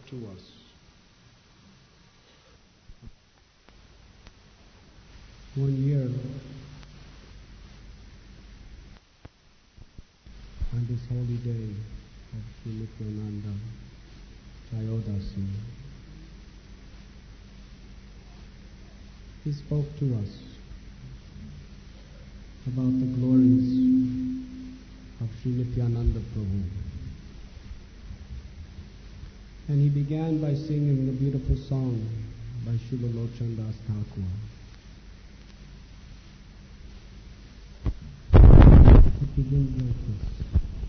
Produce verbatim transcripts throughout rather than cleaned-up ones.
to us. One year on this holy day of Sri Nityananda Jayodasi, he spoke to us about the glories of Sri Nityananda Prabhu. And he began by singing the beautiful song by Srila Lochan Das Thakur. It begins like this.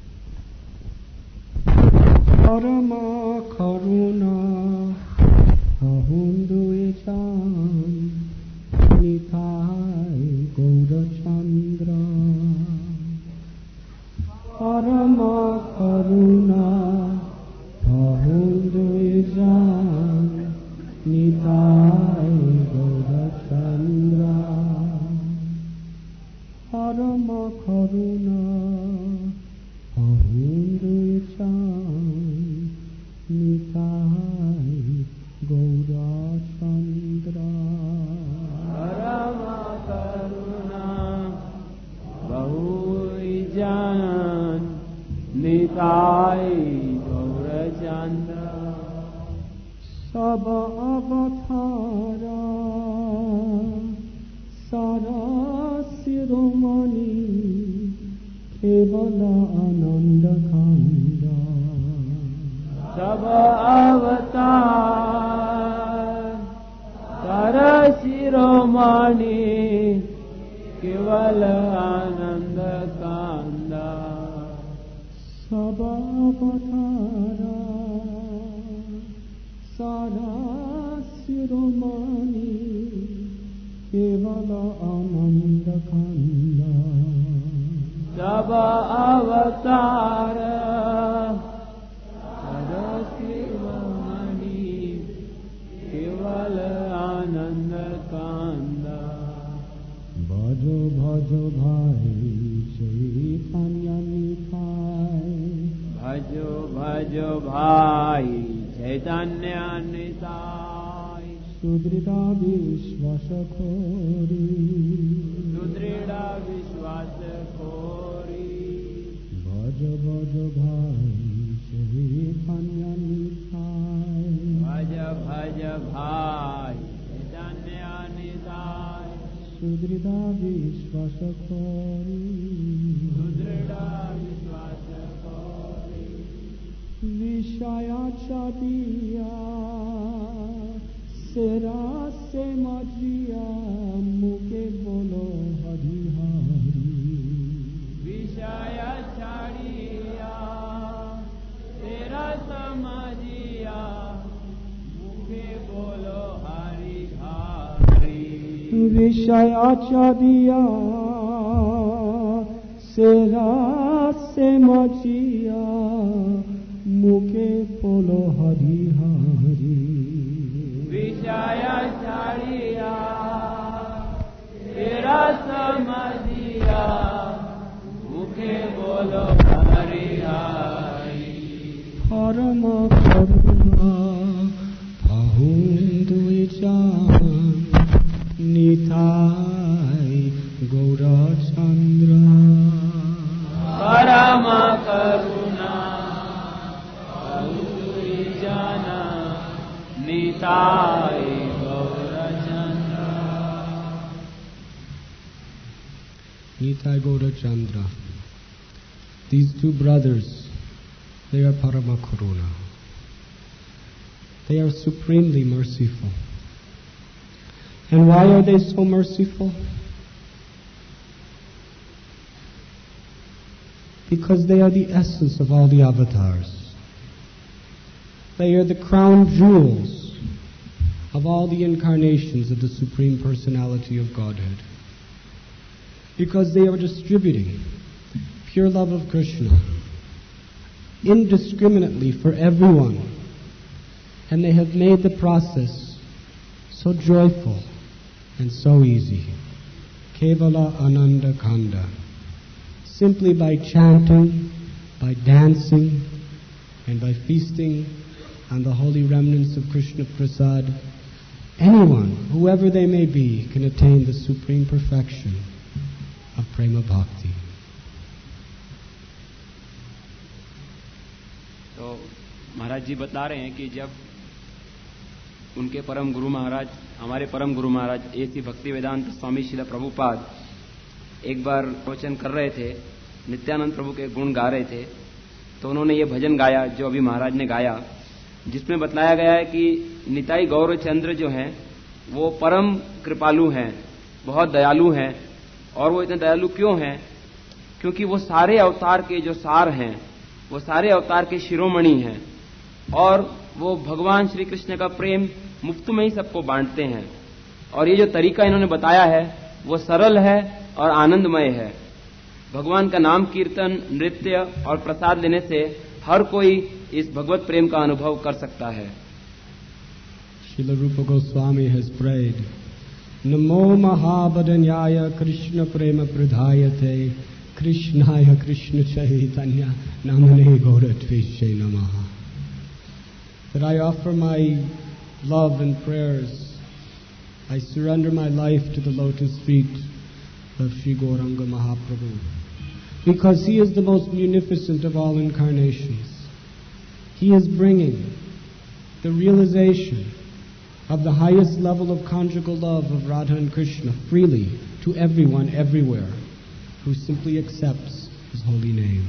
Parama Karuna Ahundu Echan Nitai Gaura Chandra Parama Karuna Ahundu Echan Nitai Gaura Chandra Parama Karuna Ahundu Echan Nitai Gaura Chandra Parama Karuna Bahu Jan Nitai Gaura Chandra Saba Avatara Sara Siromani Kevala Ananda Khanda Saba Avatar Sara Shiromani Kevala Ananda Kanda Saba Avatara Sara Siromani Kevala Ananda Khanda Saba Avatara Sara Shiromani Kevala Ananda Kanda Bhajo Bhajo Bhai Chaitanya Nitai Bhajo Bhajo Bhai Chaitanya Nitai Sudrida Vishwasa Khori Sudrida Vishwasa Khori Bhaja Bhaja Bhai Chaitanya Nitai Bhaja Bhaja Bhai Chaitanya Nitai Sudrida Vishwasa Khori Sudrida Vishwasa Khori Vishaya Chadiya Sera Se Majiya Muke Bolo Hari Hari Vishaya Chadiya Tera Samajiya Mukhe Bolo Hari Hari Vishaya Chadiya Sera Se Majiya Muke Bolo Hari Hari Vishaya Chadiya Tera Samajiya Mukhe Bolo Hari Hari Parama Karuna Ahundu Echan Nitai Gaura Chandra Parama Karuna Ahundu Echan Nitai Gaura Chandra Nitai Gaura Chandra. These two brothers, they are Parama Karuna. They are supremely merciful. And why are they so merciful? Because they are the essence of all the avatars. They are the crown jewels of all the incarnations of the Supreme Personality of Godhead. Because they are distributing pure love of Krishna indiscriminately for everyone. And they have made the process so joyful and so easy. Kevala Ananda Khanda. Simply by chanting, by dancing, and by feasting and the holy remnants of Krishna Prasad, anyone, whoever they may be, can attain the supreme perfection of Prema Bhakti. तो महाराज जी बता रहे हैं कि जब उनके परम गुरु महाराज, हमारे परम गुरु महाराज एसी भक्ति वेदांत स्वामी श्रील प्रभुपाद एक बार प्रवचन कर रहे थे, नित्यानंद प्रभु के गुण गा रहे थे, तो उन्होंने ये भजन गाया जो अभी महाराज ने गाया, जिसमें बतलाया गया है कि निताई गौरचंद्र जो हैं वो परम कृपालु हैं, बहुत दयालु हैं। और वो इतने दयालु क्यों हैं? क्योंकि वो सारे अवतार के जो सार हैं, वो सारे अवतार के शिरोमणि हैं, और वो भगवान श्री कृष्ण का प्रेम मुफ्त में ही सबको बांटते हैं। और ये जो तरीका इन्होंने बताया है वो सरल है और आनंदमय है। भगवान का नाम कीर्तन, नृत्य और प्रसाद लेने से हर कोई इस भगवत प्रेम का अनुभव कर सकता है। Srila Rupa Goswami has prayed, Namo Mahabodhanyaya Krishna Prema Pradhayate Krishnaya Krishna Chaitanya Namane Gauratvishe Namaha. That I offer my love and prayers, I surrender my life to the lotus feet of Sri Gauranga Mahaprabhu, because he is the most munificent of all incarnations. He is bringing the realization of the highest level of conjugal love of Radha and Krishna freely to everyone, everywhere, who simply accepts his holy name.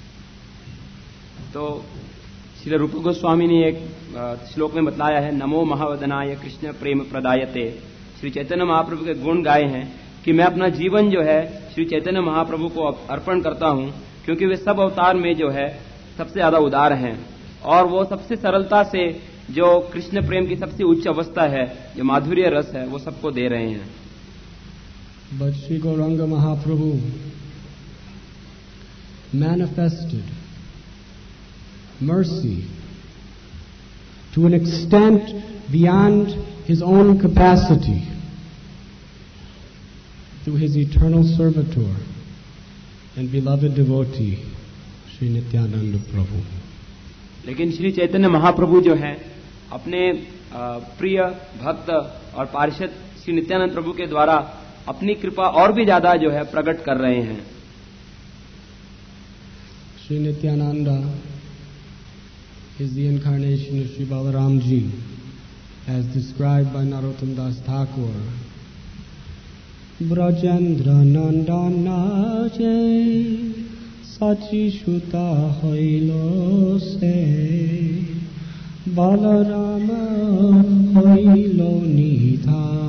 तो श्री रूप गोस्वामी ने एक श्लोक में बतलाया है, नमो महावदनाय कृष्ण प्रेम प्रदायते। श्री चैतन्य महाप्रभु के गुण गाए हैं कि मैं अपना जीवन जो है श्री चैतन्य महाप्रभु को अर्पण करता हूं, क्योंकि वे सब अवतार में जो है सबसे ज्यादा उदार हैं, और वो सबसे सरलता से जो कृष्ण प्रेम की सबसे उच्च अवस्था है, जो माधुर्य रस है, वो सबको दे रहे हैं। But Sri Gauranga Mahaprabhu manifested mercy to an extent beyond his own capacity through his eternal servitor and beloved devotee, Sri Nityananda Prabhu. लेकिन श्री चैतन्य महाप्रभु जो है अपने प्रिय भक्त और पार्षद श्री नित्यानंद प्रभु के द्वारा अपनी कृपा और भी ज्यादा जो है प्रकट कर रहे हैं। Sri Nityananda is the incarnation of Sri Balaramji, as described by Narottam Das Thakur. Brajendra Nandana Jai Sachi Shuta Hoilo Se Balarama Hoilo Nithai.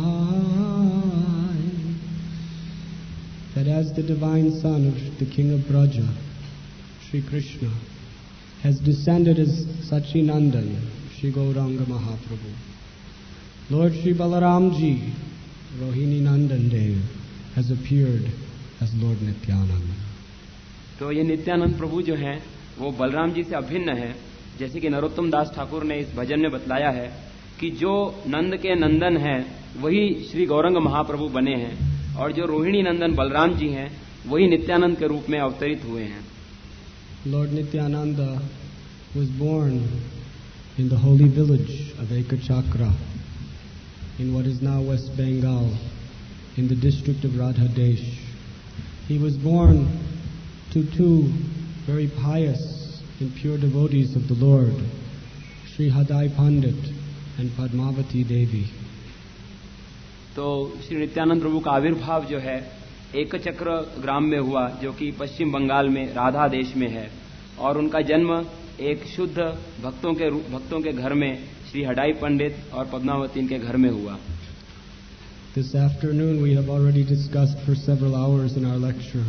That as the divine son of the king of Braja, Sri Krishna, has descended as Sachinandan, Sri Gauranga Mahaprabhu, Lord Sri Balaramji, Rohini Nandan Dev, has appeared as Lord Nityananda. तो ये नित्यानंद प्रभु जो हैं वो बलराम जी से अभिन्न है, जैसे कि नरोत्तम दास ठाकुर ने इस भजन में बतलाया है कि जो नंद के नंदन हैं वही श्री गौरंग महाप्रभु बने हैं, और जो रोहिणी नंदन बलराम जी हैं वही नित्यानंद के रूप में अवतरित हुए हैं। Lord Nityananda was born in the holy village of Ekachakra in what is now West Bengal, in the district of Radhadesh. He was born to two very pious and pure devotees of the Lord, Sri Hadai Pandit and Padmavati Devi. तो श्री नित्यानंद प्रभु का आविर्भाव जो है एक चक्र ग्राम में हुआ, जो कि पश्चिम बंगाल में राधा देश में है, और उनका जन्म एक शुद्ध भक्तों के भक्तों के घर में श्री हडाई पंडित और पद्मावती के घर में हुआ। This afternoon we have already discussed for several hours in our lecture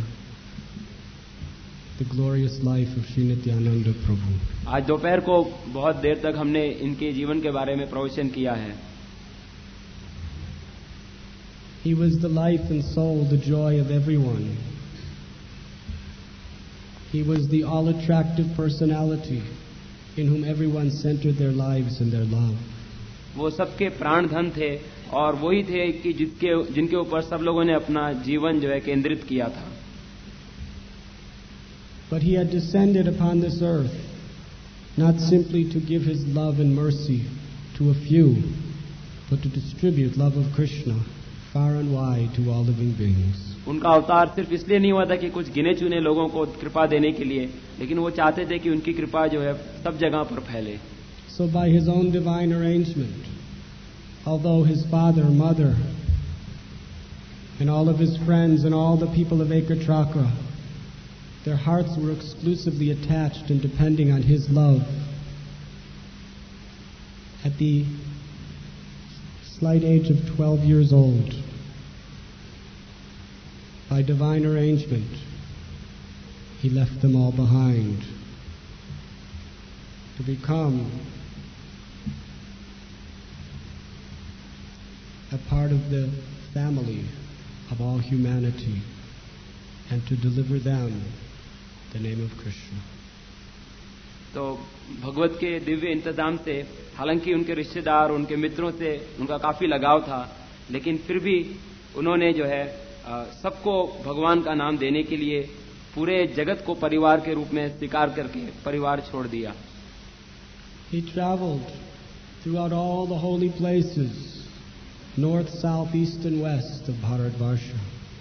the glorious life of Sri Nityananda Prabhu. आज दोपहर को बहुत देर तक हमने इनके जीवन के बारे में प्रवचन किया है। He was the life and soul, the joy of everyone. He was the all-attractive personality in whom everyone centered their lives and their love. वो सबके प्राण धन थे, और वही थे कि जिसके जिनके ऊपर सब लोगों ने अपना जीवन जो है केंद्रित किया था। But he had descended upon this earth not simply to give his love and mercy to a few, but to distribute love of Krishna far and wide to all living beings. उनका अवतार सिर्फ इसलिए नहीं हुआ था कि कुछ गिने चुने लोगों को कृपा देने के लिए, लेकिन वो चाहते थे कि उनकी कृपा जो है सब जगह पर फैले. So by his own divine arrangement, although his father, mother, and all of his friends and all the people of Ekatraka, their hearts were exclusively attached and depending on his love, at the slight age of twelve years old, by divine arrangement, he left them all behind to become a part of the family of all humanity and to deliver them the name of Krishna. तो भगवत के दिव्य इंतजाम से, हालांकि उनके रिश्तेदार, उनके मित्रों से उनका काफी लगाव था, लेकिन फिर भी उन्होंने जो है सबको भगवान का नाम देने के लिए पूरे जगत को परिवार के रूप में स्वीकार करके परिवार छोड़ दिया. He traveled throughout all the holy places, north, south, east and west of Bharatvarsha.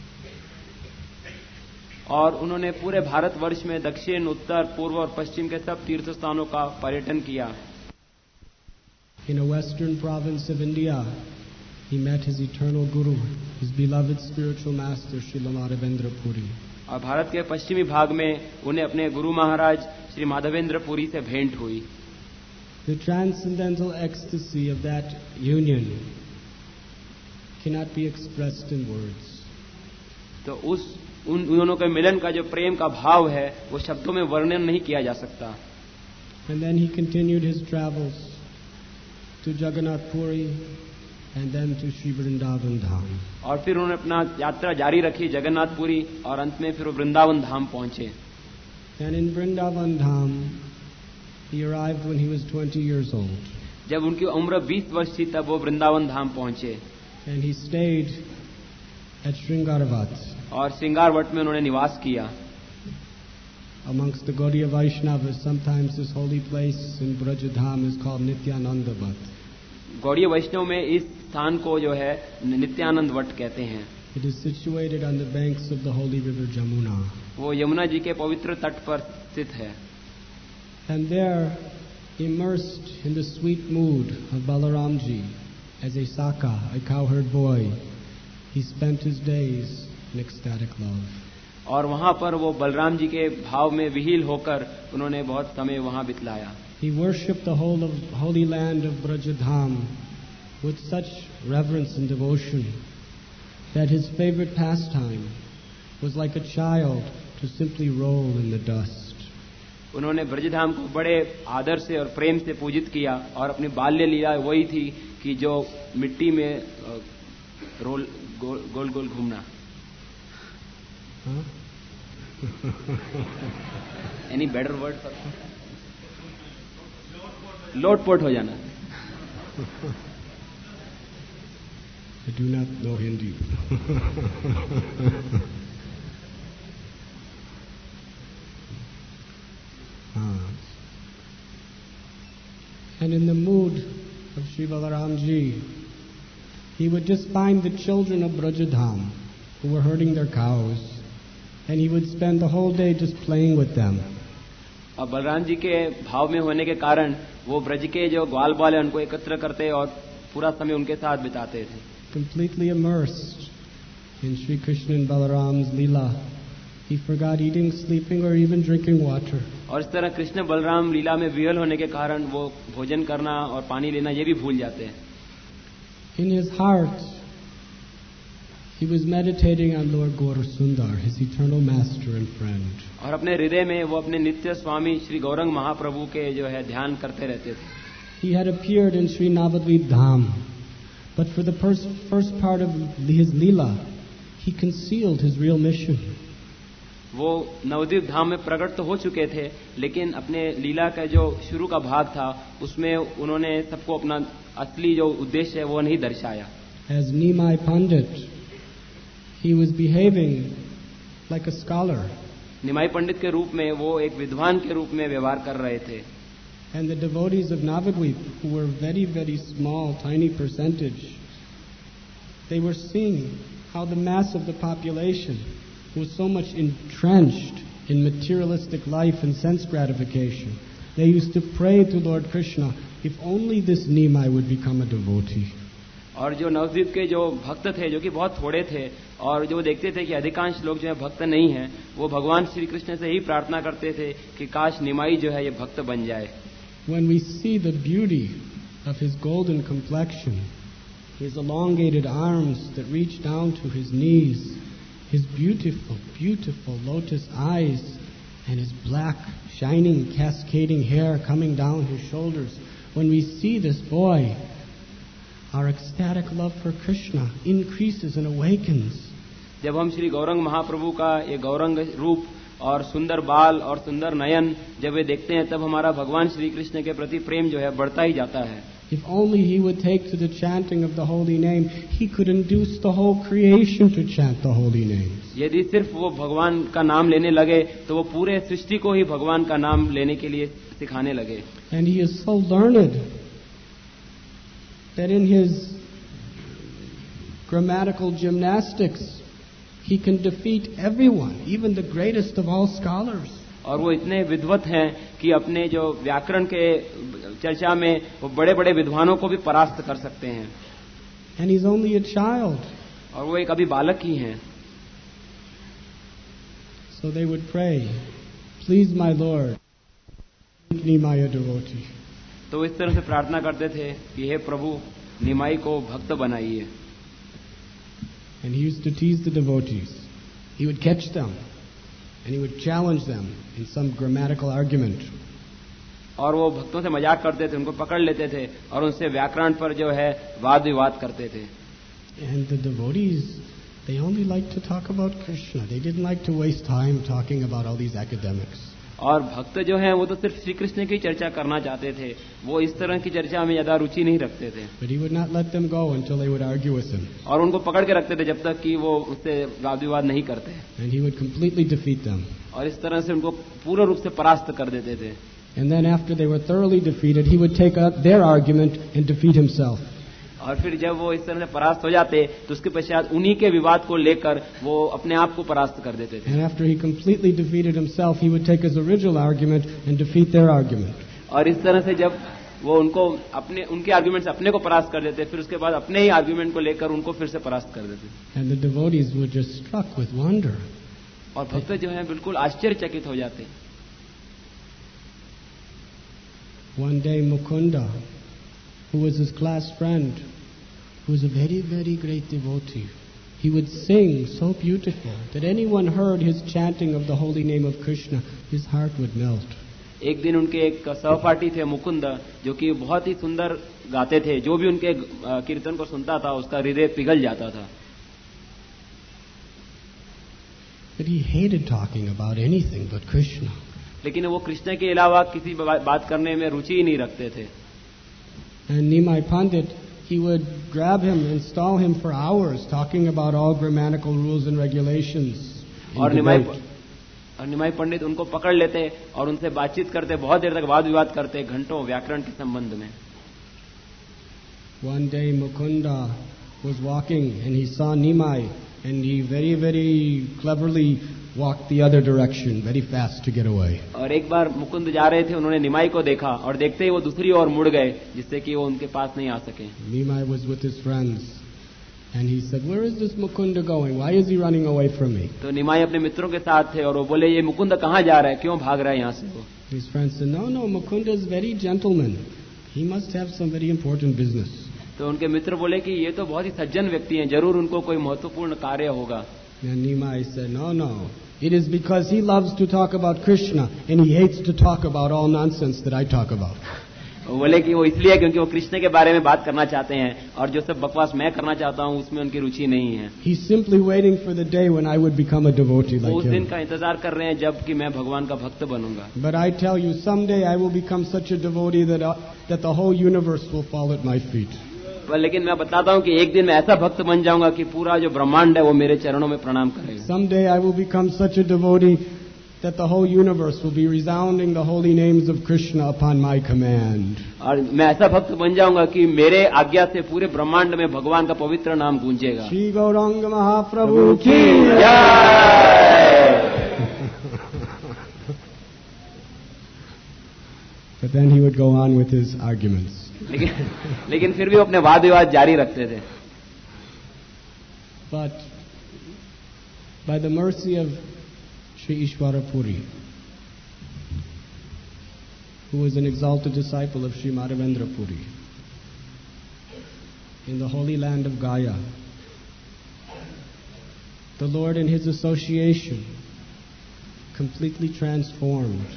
और उन्होंने पूरे भारतवर्ष में दक्षिण, उत्तर, पूर्व और पश्चिम के सब तीर्थ स्थानों का पर्यटन किया. In a western province of India, he met his eternal guru, his beloved spiritual master, Srila Madhavendra Puri. और भारत के पश्चिमी भाग में उन्हें अपने गुरु महाराज श्री माधवेंद्र पुरी से भेंट हुई. The transcendental ecstasy of that union cannot be expressed in words. तो उस उन दोनों के मिलन का जो प्रेम का भाव है वो शब्दों में वर्णन नहीं किया जा सकता. And then he continued his travels to Jagannath Puri and then to Sri Vrindavan Dham. और फिर उन्होंने अपना यात्रा जारी रखी जगन्नाथपुरी और अंत में फिर वो वृंदावन धाम पहुंचे. And in Vrindavan Dham he arrived when he was twenty years old. जब उनकी उम्र बीस वर्ष थी तब वो वृंदावन धाम पहुंचे. And he stayed at Sringaravat. और श्रृंगारवट में उन्होंने निवास किया. Amongst the Gaudiya Vaishnavas, sometimes this holy place in Brajadham is called Nityananda Vat. Gaudiya वैष्णव में इस स्थान को जो है नित्यानंद वट कहते हैं. It is situated on the banks of the holy river Jamuna. वो यमुना जी के पवित्र तट पर स्थित है. And there, immersed in the sweet mood of Balaramji, as a Saka, a cowherd boy, he spent his days in ecstatic love. और वहां पर वो बलराम जी के भाव में विहील होकर उन्होंने बहुत समय वहां बिताया. He worshipped the whole of holy land of Brajadham with such reverence and devotion that his favorite pastime was like a child to simply roll in the dust. उन्होंने ब्रजधाम को बड़े आदर से और प्रेम से पूजित किया और अपनी बाल्य लीला वही थी कि जो मिट्टी में रोल गोल गोल, गोल घूमना. एनी बेटर वर्ड फॉर लोटपोट हो जाना. I do not know Hindi. ah. And in the mood of Sri Balaramji, he would just find the children of Brajadham who were herding their cows, and he would spend the whole day just playing with them. और बलराम जी के भाव में होने के कारण वो ब्रज के जो ग्वाल बाल है उनको एकत्र करते और पूरा समय उनके साथ बिताते थे. Completely immersed in Sri Krishna and Balaram's Leela, he forgot eating, sleeping, or even drinking water. और इस तरह कृष्ण बलराम लीला में विहल होने के कारण वो भोजन करना और पानी लेना ये भी भूल जाते हैं. In his heart, he was meditating on Lord Gaura Sundar, his eternal master and friend. और अपने हृदय में वो अपने नित्य स्वामी श्री गौरंग महाप्रभु के जो है ध्यान करते रहते थे. He had appeared in Sri Navadvip Dham, but for the first, first part of his Leela, he concealed his real mission. वो नवद्वीप धाम में प्रकट तो हो चुके थे, लेकिन अपने लीला का जो शुरू का भाग था उसमें उन्होंने सबको अपना असली जो उद्देश्य है वो नहीं दर्शाया. As Nimai Pandit, he was behaving like a scholar. निमाई पंडित के रूप में वो एक विद्वान के रूप में व्यवहार कर रहे थे. And the devotees of Navadvip, who were very, very small, tiny percentage, they were seeing how the mass of the population was so much entrenched in materialistic life and sense gratification. They used to pray to Lord Krishna, if only this Nimai would become a devotee. और जो नवद्वीप के जो भक्त थे, जो कि बहुत थोड़े थे, और जो देखते थे कि अधिकांश लोग जो है भक्त नहीं हैं, वो भगवान श्री कृष्ण से ही प्रार्थना करते थे कि काश निमाई जो है ये भक्त बन जाए. When we see the beauty of his golden complexion, his elongated arms that reach down to his knees, his beautiful, beautiful lotus eyes, and his black, shining, cascading hair coming down his shoulders, when we see this boy, our ecstatic love for Krishna increases and awakens. जब हम श्री गौरंग महाप्रभु का ये गौरंग रूप और सुंदर बाल और सुंदर नयन जब वे देखते हैं, तब हमारा भगवान श्री कृष्ण के प्रति प्रेम जो है बढ़ता ही जाता है. If only he would take to the chanting of the holy name, he could induce the whole creation to chant the holy names. यदि सिर्फ वो भगवान का नाम लेने लगे तो वो पूरे सृष्टि को ही भगवान का नाम लेने के लिए सिखाने लगे. And he is so learned that in his grammatical gymnastics he can defeat everyone, even the greatest of all scholars. और वो इतने विद्वत हैं कि अपने जो व्याकरण के चर्चा में वो बड़े बड़े विद्वानों को भी परास्त कर सकते हैं. And he's only a child. और वो एक अभी बालक ही हैं. So they would pray, please my Lord, make Nimai a devotee. तो इस तरह से प्रार्थना करते थे कि हे प्रभु निमाई को भक्त बनाइए. And he used to tease the devotees. He would catch them and he would challenge them in some grammatical argument. और वो भक्तों से मजाक करते थे, उनको पकड़ लेते थे और उनसे व्याकरण पर जो है वाद विवाद करते थे. And the devotees, they only liked to talk about Krishna. They didn't like to waste time talking about all these academics. और भक्त जो हैं वो तो सिर्फ श्री कृष्ण की चर्चा करना चाहते थे, वो इस तरह की चर्चा में ज्यादा रुचि नहीं रखते थे. But he would not let them go until they would argue with him. और उनको पकड़ के रखते थे जब तक कि वो उससे वाद विवाद नहीं करते. And he would completely defeat them. और इस तरह से उनको पूर्ण रूप से परास्त कर देते थे. And then after they were thoroughly defeated, he would take up their argument and defeat himself. और फिर जब वो इस तरह से परास्त हो जाते तो उसके पश्चात उन्हीं के विवाद को लेकर वो अपने आप को परास्त कर देते थे. And after he completely defeated himself, he would take his original argument and defeat their argument. और इस तरह से जब वो उनको अपने उनके आर्ग्यूमेंट से अपने को परास्त कर देते, फिर उसके बाद अपने ही आर्ग्यूमेंट को लेकर उनको फिर से परास्त कर देते. And the devotees were just struck with wonder. और भक्त जो हैं बिल्कुल आश्चर्यचकित हो जाते. One day Mukunda, who was his class friend, who was a very, very great devotee, he would sing so beautiful that anyone heard his chanting of the holy name of Krishna, his heart would melt. एक दिन उनके एक सहपाठी थे मुकुंद, जो कि बहुत ही सुंदर गाते थे. जो भी उनके कीर्तन को सुनता था उसका हृदय पिघल जाता था. But he hated talking about anything but Krishna. लेकिन वो कृष्ण के अलावा किसी बात करने में रुचि ही नहीं रखते थे. And Nimai Pandit, he would grab him and stall him for hours talking about all grammatical rules and regulations. और निमाई और निमाई पंडित उनको पकड़ लेते और उनसे बातचीत करते, बहुत देर तक वाद विवाद करते घंटों व्याकरण के संबंध में. One day Mukunda was walking and he saw Nimai and he very, very cleverly walked the other direction very fast to get away. और एक बार मुकुंद जा रहे थे, उन्होंने निमाई को देखा और देखते ही वो दूसरी ओर मुड़ गए जिससे कि वो उनके पास नहीं आ सके. Nimai was with his friends and he said, "Where is this Mukunda going? Why is he running away from me?" तो निमाई अपने मित्रों के साथ थे और वो बोले ये मुकुंद कहाँ जा रहा है, क्यों भाग रहा है यहाँ से. वो His friends said, "No, no, Mukunda is very gentleman. He must have some very important business." तो उनके मित्र बोले कि ये तो बहुत ही सज्जन व्यक्ति हैं, जरूर उनको कोई महत्वपूर्ण कार्य होगा. And Nimai said, "No, no. It is because he loves to talk about Krishna and he hates to talk about all nonsense that I talk about." बोले कि वो इसलिए क्योंकि वो कृष्ण के बारे में बात करना चाहते हैं और जो सब बकवास मैं करना चाहता हूँ उसमें उनकी रुचि नहीं है. He's simply waiting for the day when I would become a devotee वो like उस him. दिन का इंतजार कर रहे हैं जब कि मैं भगवान का भक्त बनूंगा. But I tell you, someday I will become such a devotee that uh, that the whole universe will fall at my feet. लेकिन मैं बताता हूँ कि एक दिन मैं ऐसा भक्त बन जाऊंगा कि पूरा जो ब्रह्मांड है वो मेरे चरणों में प्रणाम करेगा. Someday I will become such a devotee that the whole universe will be resounding the holy names of Krishna upon my command. और मैं ऐसा भक्त बन जाऊंगा कि मेरे आज्ञा से पूरे ब्रह्मांड में भगवान का पवित्र नाम गूंजेगा। श्री गौरांग महाप्रभु की जय। But then he would go on with his arguments. लेकिन लेकिन फिर भी वो अपने वाद विवाद जारी रखते थे। But by the mercy of Sri Ishwara Puri, who was an exalted disciple of Sri Madhavendra Puri, in the holy land of Gaya, the Lord in his association completely transformed.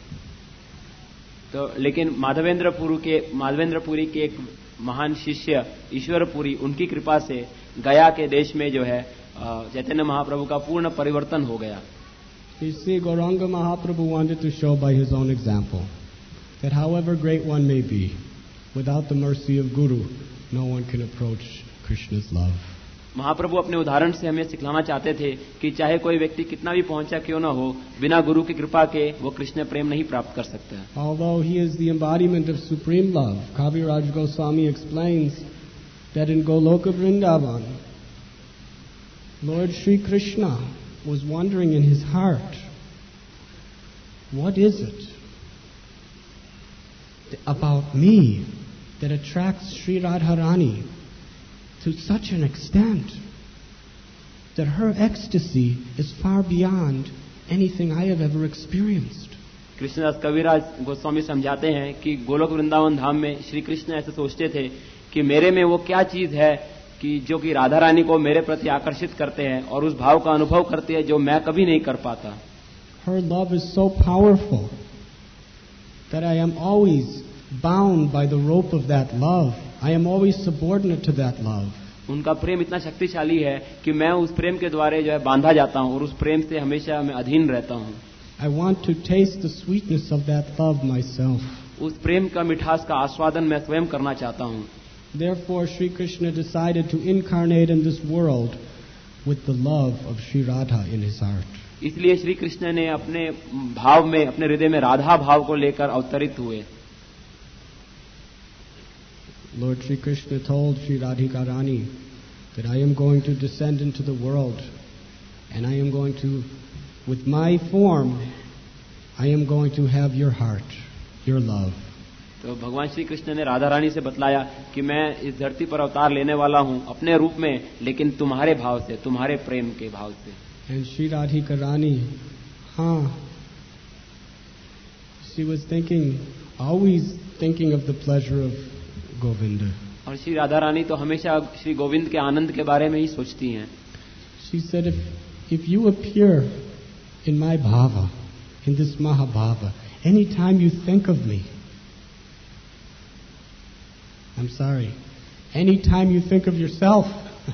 तो लेकिन माधवेंद्र पुरी के माधवेंद्र पुरी के एक महान शिष्य ईश्वर पुरी, उनकी कृपा से गया के देश में जो है चैतन्य महाप्रभु का पूर्ण परिवर्तन हो गया। You see, Gauranga Mahaprabhu wanted to show by his own example that however great one may be, without the mercy of Guru, no one can approach Krishna's love. महाप्रभु अपने उदाहरण से हमें सिखलाना चाहते थे कि चाहे कोई व्यक्ति कितना भी पहुंचा क्यों न हो, बिना गुरु की कृपा के वो कृष्ण प्रेम नहीं प्राप्त कर सकता। Although he is the embodiment of supreme love, Kaviraj Goswami explains that in Goloka Vrindavan, Lord Sri Krishna was wondering in his heart, what is it about me that attracts Sri Radharani to such an extent that her ecstasy is far beyond anything I have ever experienced. Krishnadas कविराज गोस्वामी समझाते हैं कि गोलोक वृंदावन धाम में श्री कृष्ण ऐसे सोचते थे कि मेरे में वो क्या चीज है कि जो कि राधा रानी को मेरे प्रति आकर्षित करते हैं और उस भाव का अनुभव करते हैं जो मैं कभी नहीं कर पाता। Her love is so powerful that I am always bound by the rope of that love. I am always subordinate to that love. उनका प्रेम इतना शक्तिशाली है कि मैं उस प्रेम के द्वारा जो है बांधा जाता हूँ और उस प्रेम से हमेशा मैं अधीन रहता हूँ। I want to taste the sweetness of that love myself. उस प्रेम का मिठास का आस्वादन मैं स्वयं करना चाहता हूँ। Therefore, Sri Krishna decided to incarnate in this world with the love of Sri Radha in his heart. इसलिए श्री कृष्ण ने अपने भाव में, अपने हृदय में राधा भाव को लेकर अवतरित हुए। Lord Sri Krishna told Sri Radhika Rani that I am going to descend into the world and I am going to, with my form, I am going to have your heart, your love. तो भगवान श्री कृष्ण ने राधा रानी से बतलाया कि मैं इस धरती पर अवतार लेने वाला हूँ अपने रूप में, लेकिन तुम्हारे भाव से, तुम्हारे प्रेम के भाव से। And Sri Radhika Rani, huh, she was thinking, always thinking of the pleasure of Govinda. और श्री राधा रानी तो हमेशा श्री गोविंद के आनंद के बारे में ही सोचती हैं। She said, if, if you appear in my bhava, in this Mahabhava, anytime you think of me, I'm sorry, anytime you think of yourself,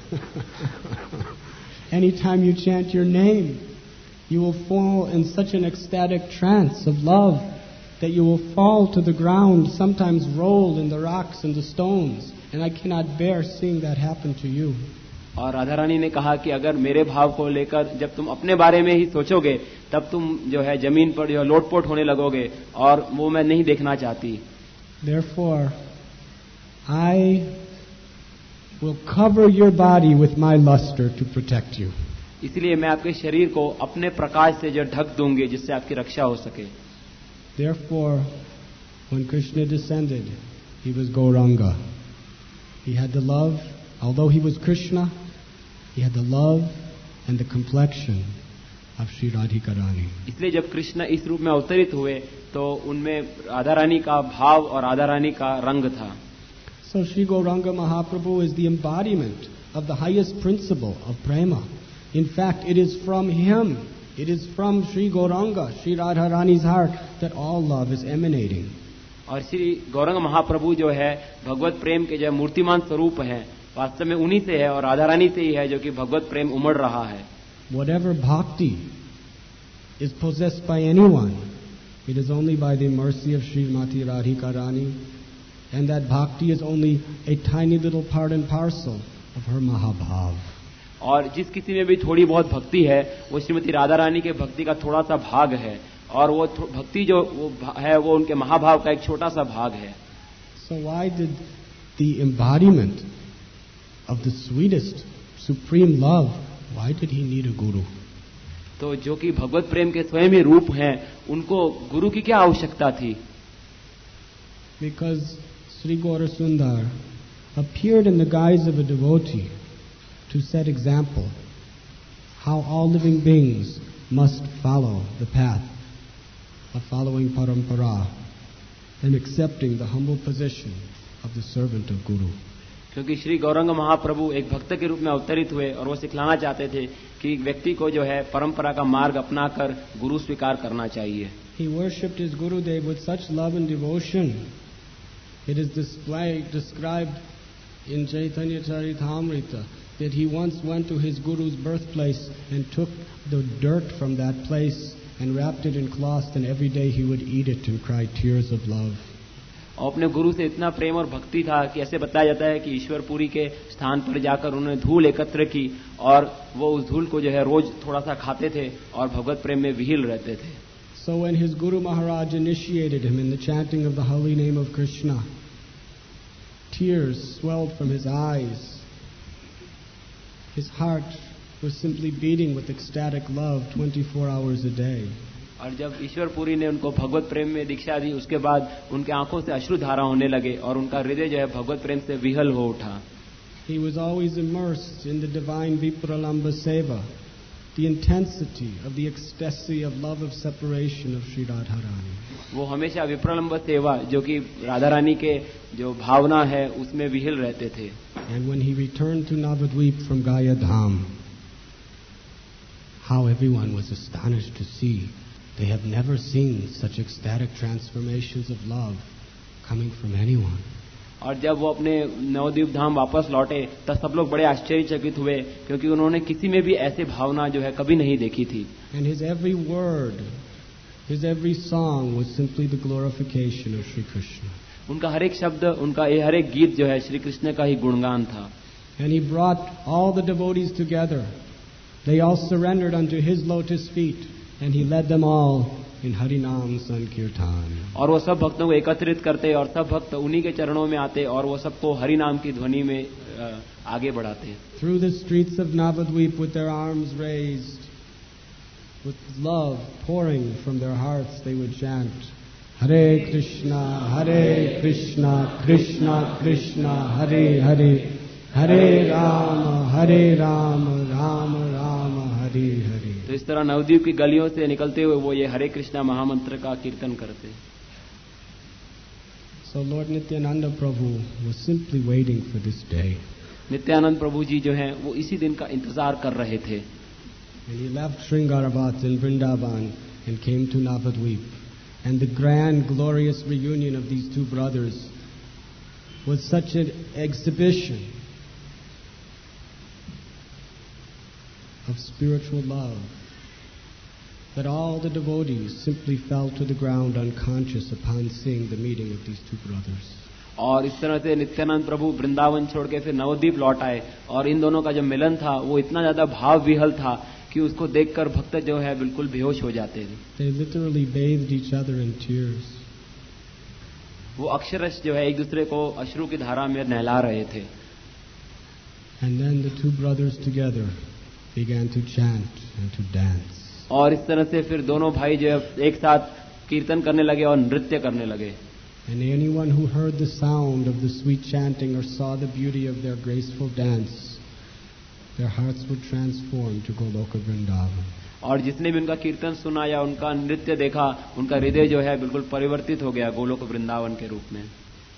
anytime you chant your name, you will fall in such an ecstatic trance of love that you will fall to the ground, sometimes roll in the rocks and the stones, and I cannot bear seeing that happen to you. और राधा रानी ने कहा कि अगर मेरे भाव को लेकर जब तुम अपने बारे में ही सोचोगे तब तुम जो है जमीन पर जो लोटपोट होने लगोगे और वो मैं नहीं देखना चाहती। Therefore, I will cover your body with my luster to protect you. इसलिए मैं आपके शरीर को अपने प्रकाश से जो ढक दूंगी जिससे आपकी रक्षा हो सके। Therefore, when Krishna descended, he was Gauranga. He had the love, although he was Krishna, he had the love and the complexion of Sri Radhika Rani. इसलिए जब कृष्ण इस रूप में अवतरित हुए तो उनमें राधा रानी का भाव और राधा रानी का रंग था। So Sri Gauranga Mahaprabhu is the embodiment of the highest principle of prema. In fact, it is from him, it is from Sri Gauranga, Sri Radharani's heart, that all love is emanating. और श्री गौरंग महाप्रभु जो है भगवत प्रेम के जो मूर्तिमान स्वरूप हैं, वास्तव में उन्हीं से है और राधा रानी से ही है जो कि भगवत प्रेम उमड़ रहा है। Whatever bhakti is possessed by anyone, it is only by the mercy of Srimati Radhika Rani, and that bhakti is only a tiny little part and parcel of her Mahabhav. और जिस किसी में भी थोड़ी बहुत भक्ति है वो श्रीमती राधा रानी के भक्ति का थोड़ा सा भाग है, और वो भक्ति जो वो है वो उनके महाभाव का एक छोटा सा भाग है। So why did the embodiment of the sweetest supreme love, why did he need a guru? तो जो कि भगवत प्रेम के स्वयं ही रूप हैं, उनको गुरु की क्या आवश्यकता थी? Because Sri Gaura Sundar appeared in the guise of a devotee to set example how all living beings must follow the path of following parampara and accepting the humble position of the servant of Guru. क्योंकि श्री गौरंग महाप्रभु एक भक्त के रूप में अवतरित हुए और वो सिखलाना चाहते थे कि व्यक्ति को जो है परंपरा का मार्ग अपनाकर गुरु स्वीकार करना चाहिए। He worshipped his Gurudev with such love and devotion. It is displayed, described in Chaitanya Charitamrita that he once went to his Guru's birthplace and took the dirt from that place and wrapped it in cloth, and every day he would eat it and cry tears of love. और अपने गुरु से इतना प्रेम और भक्ति था कि ऐसे बताया जाता है कि ईश्वरपुरी के स्थान पर जाकर उन्होंने धूल एकत्र की और वो उस धूल को जो है रोज थोड़ा सा खाते थे और भगवत प्रेम में विहील रहते थे। So when his Guru Maharaj initiated him in the chanting of the holy name of Krishna, tears swelled from his eyes. His heart was simply beating with ecstatic love twenty-four hours a day. और जब ईश्वरपुरी ने उनको भगवत प्रेम में दीक्षा दी, उसके बाद उनके आंखों से अश्रुधारा होने लगे और उनका हृदय जो है भगवत प्रेम से विहल हो उठा। He was always immersed in the divine Vipralamba Seva, the intensity of the ecstasy of love of separation of Sri Radharani. वो हमेशा विप्रलंब सेवा जो कि राधा रानी के जो भावना है उसमें विहिल रहते थे। And when he returned to Navadvip from Gaya Dham, how everyone was astonished to see. They have never seen such ecstatic transformations of love coming from anyone. और जब वो अपने नवद्वीप धाम वापस लौटे तब सब लोग बड़े आश्चर्यचकित हुए क्योंकि उन्होंने किसी में भी ऐसे भावना जो है कभी नहीं देखी थी। And his every word, his every song was simply the glorification of Sri Krishna. उनका हर एक शब्द, उनका ये हर एक गीत जो है श्री कृष्ण का ही गुणगान था। And he brought all the devotees together. They all surrendered unto his lotus feet. And he led them all in Harinam Sankirtan. और वो सब भक्तों को एकत्रित करते और सब भक्त उन्हीं के चरणों में आते और वो सबको हरि नाम की ध्वनि में आगे बढ़ाते। Through the streets of Navadvip with their arms raised, with love pouring from their hearts, they would chant, Hare Krishna, Hare Krishna, Krishna Krishna, Hare Hare, Hare Rama, Hare Rama, Rama Rama, Hare Hare. तो इस तरह नवद्वीप की गलियों से निकलते हुए वो ये हरे कृष्णा महामंत्र का कीर्तन करते। So Lord Nityananda Prabhu was simply waiting for this day. Nityanand प्रभु जी जो हैं वो इसी दिन का इंतजार कर रहे थे। And he left Sringaravat in Vrindavan and came to Navadvip. And the grand, glorious reunion of these two brothers was such an exhibition of spiritual love that all the devotees simply fell to the ground unconscious upon seeing the meeting of these two brothers. और इस तरह से नित्यानंद प्रभु वृंदावन छोड़ के फिर नवद्वीप लौट आए और इन दोनों का जो मिलन था वो इतना ज्यादा भाव विहल था कि उसको देखकर भक्त जो है बिल्कुल बेहोश हो जाते थे। They literally bathed each other in tears. वो अक्षरश जो है एक दूसरे को अश्रु की धारा में नहला रहे थे। And then the two brothers together began to chant and to dance. और इस तरह से फिर दोनों भाई जो है एक साथ कीर्तन करने लगे और नृत्य करने लगे। And anyone who heard the sound of the sweet chanting or saw the beauty of their graceful dance, their hearts were transformed to Goloka Vrindavan. और जिसने भी उनका कीर्तन सुना या उनका नृत्य देखा, उनका हृदय जो है बिल्कुल परिवर्तित हो गया गोलोक वृंदावन के रूप में।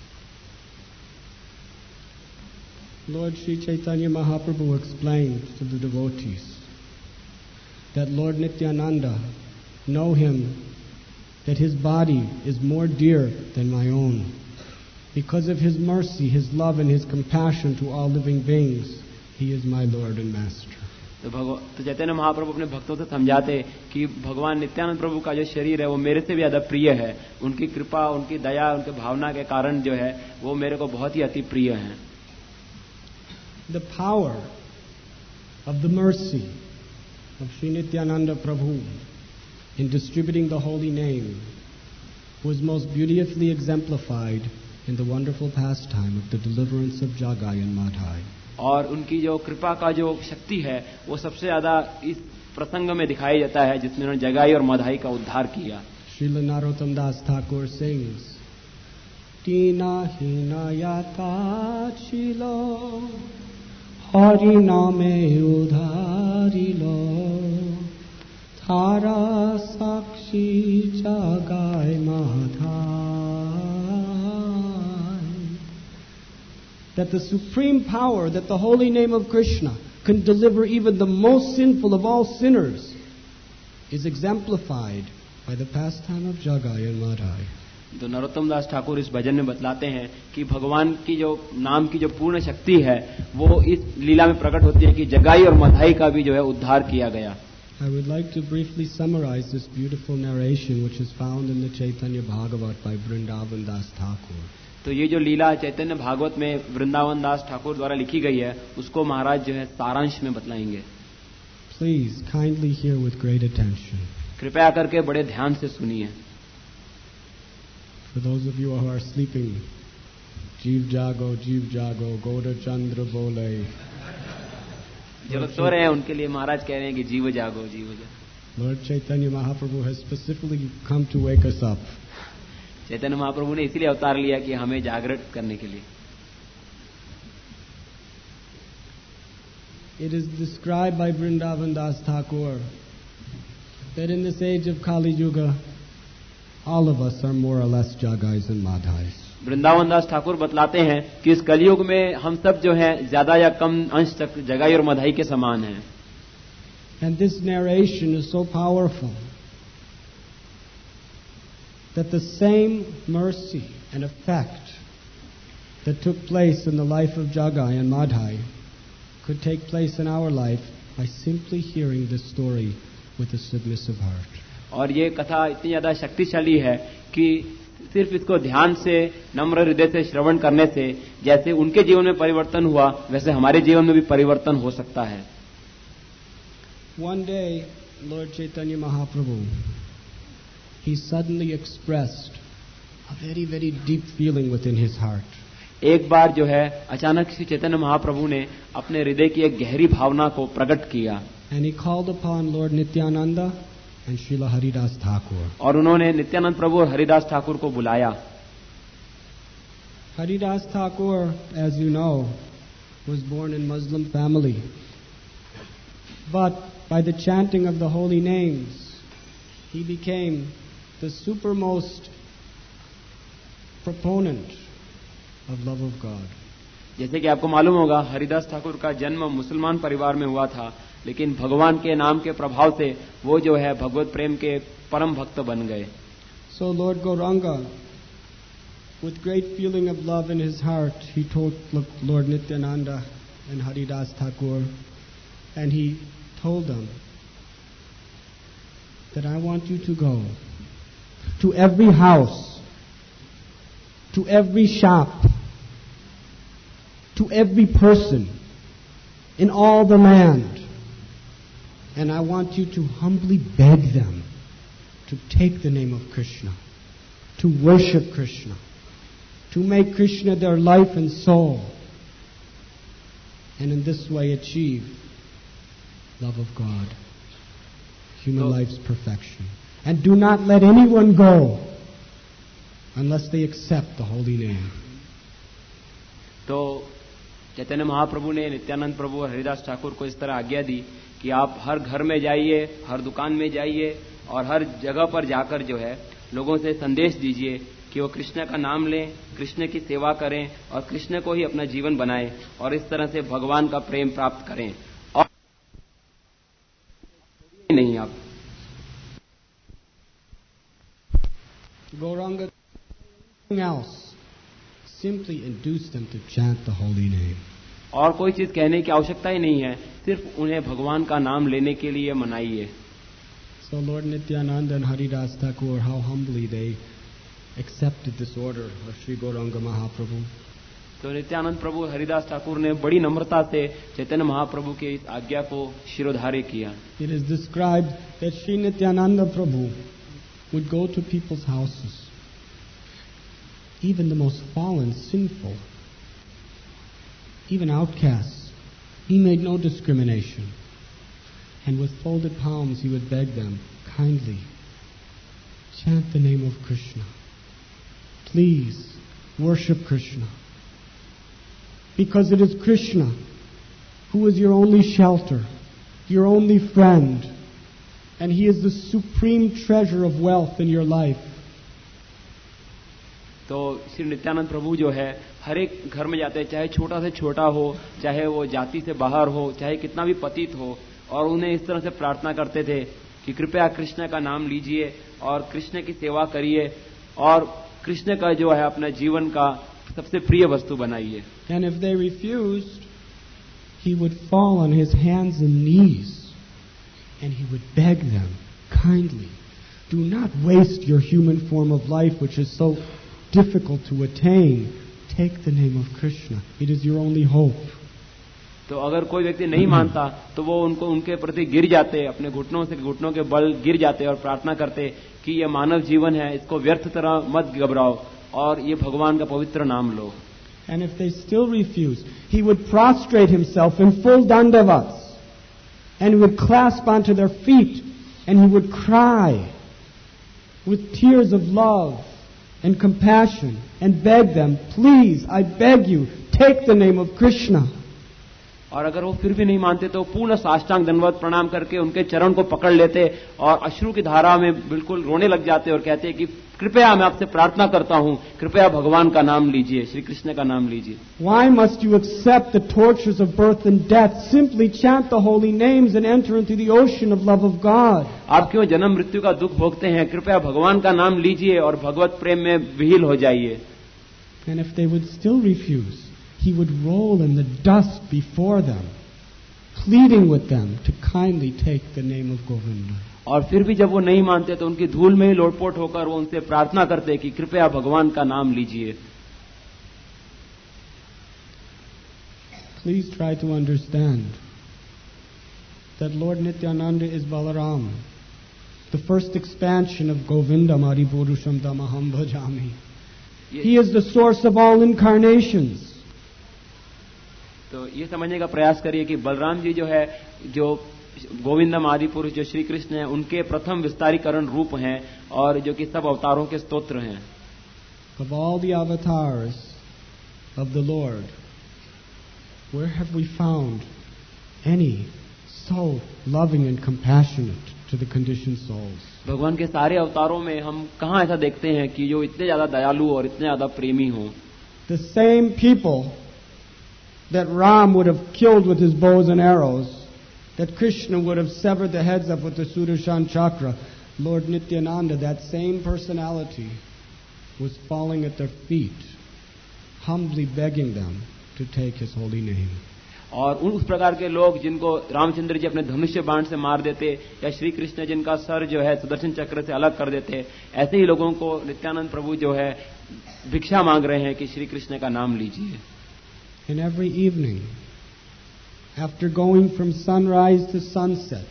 Lord Sri Chaitanya Mahaprabhu explained to the devotees that Lord Nityananda, know him, that his body is more dear than my own. Because of his mercy, his love, and his compassion to all living beings, he is my Lord and Master. तो भगवान तो चैतन्य महाप्रभु अपने भक्तों से समझाते कि भगवान नित्यानंद प्रभु का जो शरीर है वो मेरे से भी ज्यादा प्रिय है। उनकी कृपा, उनकी दया, उनके भावना के कारण जो है वो मेरे को बहुत ही अति प्रिय है। The power of the mercy of Sri Nityananda Prabhu in distributing the holy name was most beautifully exemplified in the wonderful pastime of the deliverance of Jagai and Madhai. और उनकी जो कृपा का जो शक्ति है वो सबसे ज्यादा इस प्रसंग में दिखाई जाता है जिसमें उन्होंने जगाई और मधाई का उद्धार किया. Srila Narottam Das Thakur sings, Tina hina yata chilo, Hari name udharilo, Thara sakshi jagai madhai. That the supreme power, that the holy name of Krishna can deliver even the most sinful of all sinners is exemplified by the pastime of Jagai and Madhai. तो नरोत्तम दास ठाकुर इस भजन में बतलाते हैं कि भगवान की जो नाम की जो पूर्ण शक्ति है वो इस लीला में प्रकट होती है कि जगाई और मधाई का भी जो है उद्धार किया गया. I would like to briefly summarize this beautiful narration which is found in the Chaitanya Bhagavat by Vrindavan Das Thakur. तो ये जो लीला चैतन्य भागवत में वृंदावन दास ठाकुर द्वारा लिखी गई है उसको महाराज जो है सारांश में बतलाएंगे. Please kindly hear with great attention. कृपया करके बड़े ध्यान से सुनिए. For those of you who are sleeping, Jeev Jago, Jeev Jago, Goda Chandra Bole. जो लोग सो रहे हैं उनके लिए महाराज कह रहे हैं कि जीव जागो जीव जागो. Lord Chaitanya Mahaprabhu has specifically come to wake us up. Chaitanya Mahaprabhu ने इसीलिए अवतार लिया कि हमें जागृत करने के लिए. It is described by Vrindavan Das Thakur that in this age of Kali Yuga, all of us are more or less Jagais and Madhais. Vrindavan दास ठाकुर बतलाते हैं कि इस कलयुग में हम सब जो हैं ज्यादा या कम अंश तक जगाई और मधाई के समान हैं. And this narration is so powerful that the same mercy and effect that took place in the life of Jagai and Madhai could take place in our life by simply hearing this story with a submissive heart. और ये कथा इतनी ज्यादा शक्तिशाली है कि सिर्फ इसको ध्यान से नम्र हृदय से श्रवण करने से जैसे उनके जीवन में परिवर्तन हुआ वैसे हमारे जीवन में भी परिवर्तन हो सकता है. One day, Lord Chaitanya Mahaprabhu, he suddenly expressed a very, very deep feeling within his heart. एक बार जो है अचानक श्री चैतन्य महाप्रभु ने अपने हृदय की एक गहरी भावना को प्रकट किया. And he called upon Lord Nityananda and Srila Haridas Thakur. और उन्होंने नित्यानंद प्रभु और हरिदास ठाकुर को बुलाया. Haridas Thakur, as you know, was born in Muslim family. But by the chanting of the holy names, he became the supermost proponent of love of God. जैसे कि आपको मालूम होगा हरिदास ठाकुर का जन्म मुसलमान परिवार में हुआ था लेकिन भगवान के नाम के प्रभाव से वो जो है भगवत प्रेम के परम भक्त बन गए. So Lord Gauranga, with great feeling of love in his heart, he told Lord Nityananda and Haridas Thakur, and he told them that I want you to go to every house, to every shop, to every person in all the land, and I want you to humbly beg them to take the name of Krishna, to worship Krishna, to make Krishna their life and soul, and in this way achieve love of God, human So- life's perfection. And do not let anyone go unless they accept the holy name. तो चैतन्य महाप्रभु ने नित्यानंद प्रभु और हरिदास ठाकुर को इस तरह आज्ञा दी कि आप हर घर में जाइए, हर दुकान में जाइए और हर जगह पर जाकर जो है लोगों से संदेश दीजिए कि वो कृष्ण का नाम लें, कृष्ण की सेवा करें और कृष्ण को ही अपना जीवन बनाएं और इस तरह से भगवान का प्रेम प्राप्त करें. और नहीं आप Gauranga, nothing else. Simply induce them to chant the holy name. और कोई चीज कहने की आवश्यकता ही नहीं है, सिर्फ उन्हें भगवान का नाम लेने के लिए मनाइए. So Lord Nityananda and Haridas Thakur, how humbly they accepted this order of Sri Gauranga Mahaprabhu. तो नित्यानंद प्रभु हरिदास ठाकुर ने बड़ी नम्रता से चैतन्य महाप्रभु के इस आज्ञा को शिरोधार्य किया. It is described that Sri Nityananda Prabhu would go to people's houses, even the most fallen, sinful, even outcasts. He made no discrimination. And with folded palms he would beg them, kindly, chant the name of Krishna. Please, worship Krishna. Because it is Krishna who is your only shelter, your only friend, and He is the supreme treasure of wealth in your life. तो श्री नित्यानंद प्रभु जो है हर एक घर में जाते हैं, चाहे छोटा से छोटा हो, चाहे वो जाति से बाहर हो, चाहे कितना भी पतित हो, और उन्हें इस तरह से प्रार्थना करते थे कि कृपया कृष्ण का नाम लीजिए और कृष्ण की सेवा करिए और कृष्ण का जो है अपना जीवन का सबसे प्रिय वस्तु बनाइए. And if they refused, he would fall on his hands and knees and he would beg them kindly, do not waste your human form of life which is so difficult to attain. Take the name of Krishna. It is your only hope. तो अगर कोई व्यक्ति नहीं मानता तो वो उनको उनके प्रति गिर जाते, अपने घुटनों से घुटनों के बल गिर जाते और प्रार्थना करते कि ये मानव जीवन है, इसको व्यर्थ तरह मत घबराओ और ये भगवान का पवित्र नाम लो. And if they still refused, he would prostrate himself in full dandavats and he would clasp onto their feet and he would cry with tears of love and compassion and beg them, please, I beg you, take the name of Krishna. और अगर वो फिर भी नहीं मानते तो पूर्ण साष्टांग दंडवत प्रणाम करके उनके चरण को पकड़ लेते और अश्रु की धारा में बिल्कुल रोने लग जाते और कहते कि कृपया मैं आपसे प्रार्थना करता हूं, कृपया भगवान का नाम लीजिए, श्री कृष्ण का नाम लीजिए. Why must you accept the tortures of birth and death? Simply chant the holy names and enter into the ocean of love of God. आप क्यों जन्म मृत्यु का दुख भोगते हैं? कृपया भगवान का नाम लीजिए और भगवत प्रेम में विहील हो जाइए. And if they would still refuse, he would roll in the dust before them, pleading with them to kindly take the name of Govinda. और फिर भी जब वो नहीं मानते तो उनकी धूल में ही लोटपोट होकर वो उनसे प्रार्थना करते कि कृपया भगवान का नाम लीजिए. Please try to understand that Lord Nityananda is Balaram, the first expansion of Govinda Mari Purusham Tamaham Bhajami. He is the source of all incarnations. तो ये समझने का प्रयास करिए कि बलराम जी जो है, जो गोविंदम आदि पुरुष जो श्री कृष्ण हैं, उनके प्रथम विस्तारीकरण रूप हैं और जो कि सब अवतारों के स्तोत्र हैं. Of all the avatars of the Lord, where have we found any so loving and compassionate to the conditioned souls? भगवान के सारे अवतारों में हम कहाँ ऐसा देखते हैं कि जो इतने ज्यादा दयालु और इतने ज्यादा प्रेमी हों. The same people that Ram would have killed with his bows and arrows, that Krishna would have severed the heads of with the Sudarshan Chakra, Lord Nityananda, that same personality, was falling at their feet, humbly begging them to take his holy name. और उस प्रकार के लोग जिनको रामचंद्र जी अपने धनुष्य बाण से मार देते या श्री कृष्ण जिनका सर जो है सुदर्शन चक्र से अलग कर देते, ऐसे ही लोगों को नित्यानंद प्रभु जो है भिक्षा मांग रहे हैं कि श्री कृष्ण का नाम लीजिए. And every evening, after going from sunrise to sunset,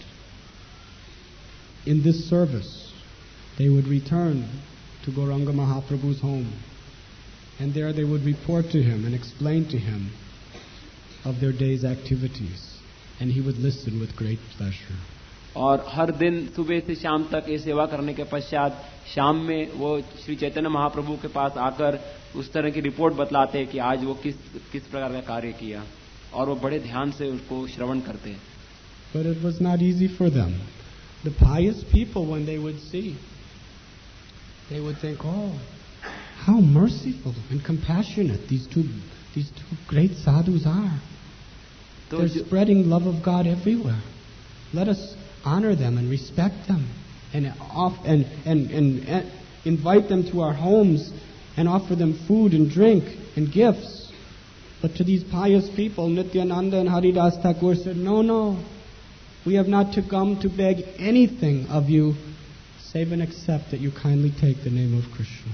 in this service, they would return to Gauranga Mahaprabhu's home. And there they would report to him and explain to him of their day's activities. And he would listen with great pleasure. और हर दिन सुबह से शाम तक ये सेवा करने के पश्चात शाम में वो श्री चैतन्य महाप्रभु के पास आकर उस तरह की रिपोर्ट बतलाते कि आज वो किस किस प्रकार का कार्य किया और वो बड़े ध्यान से उसको श्रवण करते. But it was not easy for them. The pious people, when they would see, they would think, oh, how merciful and compassionate these two these two great sadhus are. They're spreading love of God everywhere. Let us honor them and respect them and off and, and, and, and invite them to our homes and offer them food and drink and gifts. But to these pious people, Nityananda and Haridas Thakur said, no, no, we have not to come to beg anything of you save and except that you kindly take the name of Krishna.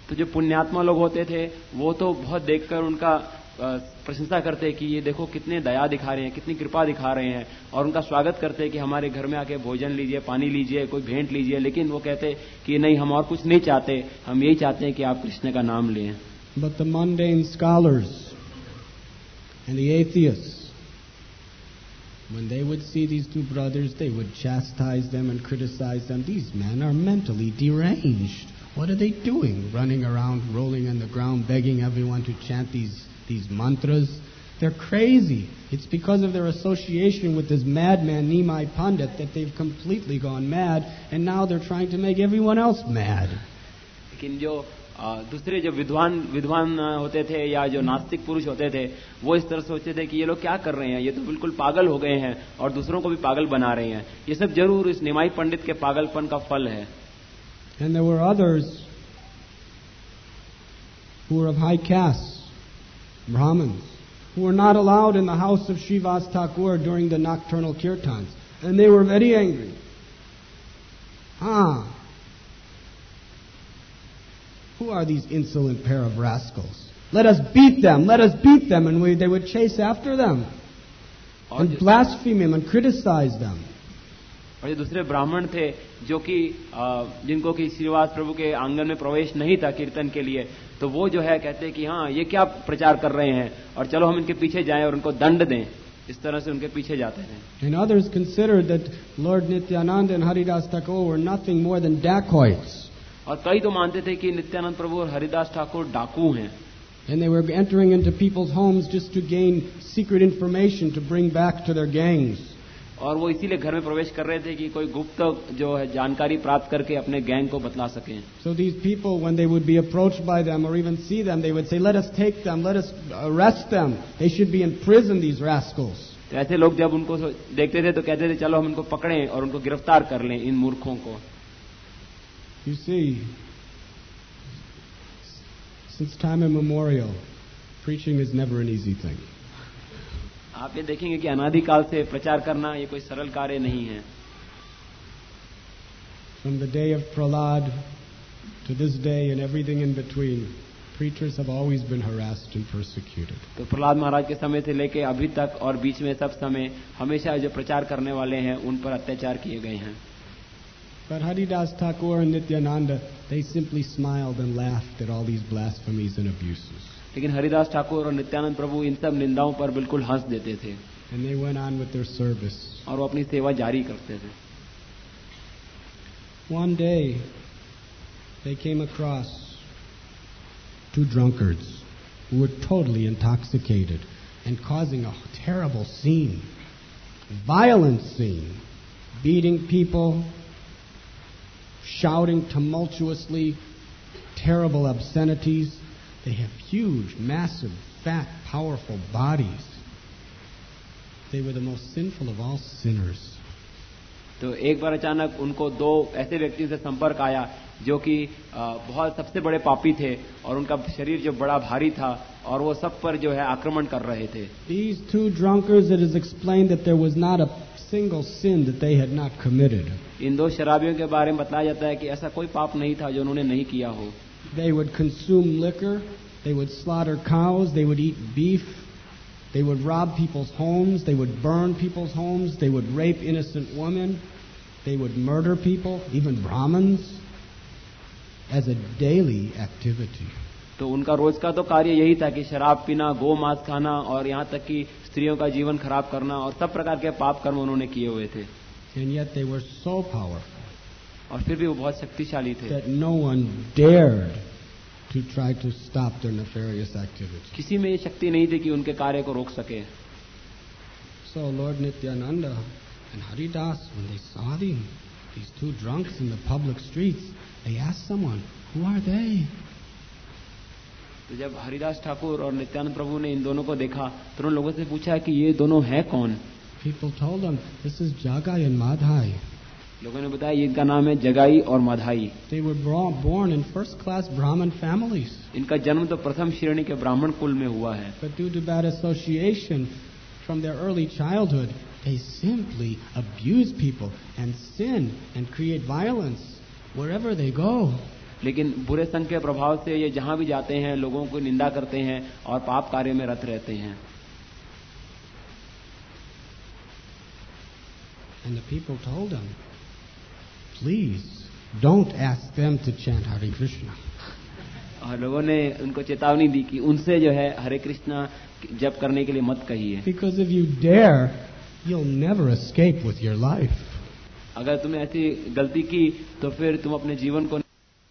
तो जो पुण्यात्मा लोग होते थे वो तो बहुत देखकर उनका प्रशंसा करते कि ये देखो कितने दया दिखा रहे हैं, कितनी कृपा दिखा रहे हैं, और उनका स्वागत करते कि हमारे घर में आके भोजन लीजिए, पानी लीजिए, कोई भेंट लीजिए। लेकिन वो कहते कि नहीं, हम और कुछ नहीं चाहते, हम यही चाहते हैं कि आप कृष्ण का नाम लें। But the mundane scholars and the atheists, when they would see these two brothers, they would chastise them and criticize them. These men are mentally deranged. What are they doing? Running around, rolling on the ground, begging everyone to chant these, these mantras. They're crazy. It's because of their association with this madman Nimai Pandit that they've completely gone mad, and now they're trying to make everyone else mad. लेकिन जो दूसरे जो विद्वान विद्वान होते थे या जो नास्तिक पुरुष होते थे, वो इस तरह सोचते थे कि ये लोग क्या कर रहे हैं, ये तो बिल्कुल पागल हो गए हैं और दूसरों को भी पागल बना रहे हैं। ये सब जरूर इस निमाई पंडित के पागलपन का फल है। And there were others who were of high caste, Brahmins, who were not allowed in the house of Srivas Thakur during the nocturnal kirtans, and they were very angry. Ah, who are these insolent pair of rascals? Let us beat them, let us beat them, and we, they would chase after them and blaspheme them and criticize them. और ये दूसरे ब्राह्मण थे जो कि जिनको कि श्रीवास प्रभु के आंगन में प्रवेश नहीं था कीर्तन के लिए, तो वो जो है कहते कि हाँ ये क्या प्रचार कर रहे हैं और चलो हम इनके पीछे जाएं और उनको दंड दें। इस तरह से उनके पीछे जाते थे। And others considered that Lord Nityananda and Haridas Thakur were nothing more than dacoits. और कई तो मानते थे कि नित्यानंद प्रभु और हरिदास ठाकुर डाकू हैं। And they were entering into people's homes just to gain secret information to bring back to their gangs. और वो इसीलिए घर में प्रवेश कर रहे थे कि कोई गुप्त जो है जानकारी प्राप्त करके अपने गैंग को बतला सकें। So these people, when they would be approached by them or even see them, they would say, "Let us take them, let us arrest them. They should be in prison, these rascals." तो ऐसे लोग जब उनको देखते थे तो कहते थे चलो हम इनको पकड़ें और उनको गिरफ्तार कर लें, इन मूर्खों को। You see, since time immemorial, preaching is never an easy thing. आप ये देखेंगे कि अनादिकाल से प्रचार करना ये कोई सरल कार्य नहीं है। From the day of Prahlad to this day and everything in between, preachers have always been harassed and persecuted. तो प्रहलाद महाराज के समय से लेके अभी तक और बीच में सब समय हमेशा जो प्रचार करने वाले हैं उन पर अत्याचार किए गए हैं। But Haridas Thakur and Nityananda, they simply smiled and laughed at all these blasphemies and abuses. लेकिन हरिदास ठाकुर और नित्यानंद प्रभु इन सब निंदाओं पर बिल्कुल हंस देते थे। And they went on with their service. और वो अपनी सेवा जारी करते थे। One day, they came across two drunkards who were totally intoxicated and causing a terrible scene, violent scene, beating people, shouting tumultuously, terrible obscenities. They have huge, massive, fat, powerful bodies. They were the most sinful of all sinners. तो एक बार अचानक उनको दो ऐसे व्यक्तियों से संपर्क आया जो कि बहुत सबसे बड़े पापी थे और उनका शरीर जो बड़ा भारी था और वो सब पर जो है आक्रमण कर रहे थे। These two drunkards, it is explained that there was not a single sin that they had not committed. इन दो शराबियों के बारे में बताया जाता है कि ऐसा कोई पाप नहीं था जो उन्होंने नहीं किया हो। They would consume liquor, they would slaughter cows, they would eat beef, they would rob people's homes, they would burn people's homes, they would rape innocent women, they would murder people, even Brahmins, as a daily activity. तो उनका रोज का तो कार्य यही था कि शराब पीना, गौ मांस खाना और यहाँ तक कि स्त्रियों का जीवन खराब करना और सब प्रकार के पाप कर्म उन्होंने किए हुए थे। And yet they were so powerful. और फिर भी वो बहुत शक्तिशाली थे। That no one dared to try to stop their nefarious activities. किसी में ये शक्ति नहीं थी कि उनके कार्य को रोक सके। So Lord Nityananda and Haridas, when they saw these, these two drunks in the public streets, they asked someone, "Who are they?" तो जब हरिदास ठाकुर और नित्यानंद प्रभु ने इन दोनों को देखा तो उन लोगों से पूछा कि ये दोनों हैं कौन? People told them, "This is Jagai and Madhai." लोगों ने बताया इनका नाम है जगाई और माधाई। They were born in first-class Brahmin families. इनका जन्म तो प्रथम श्रेणी के ब्राह्मण कुल में हुआ है। But due to bad association from their early childhood, they simply abuse people and sin and create violence wherever they go. लेकिन बुरे संग के प्रभाव से ये जहां भी जाते हैं लोगों को निंदा करते हैं और पाप कार्य में रत रहते हैं. And the people told him, please don't ask them to chant Hare Krishna. और लोगों ने उनको चेतावनी दी कि उनसे जो है हरे कृष्णा जप करने के लिए मत कहिए. Because if you dare, you'll never escape with your life. अगर तुमने ऐसी गलती की तो फिर तुम अपने जीवन को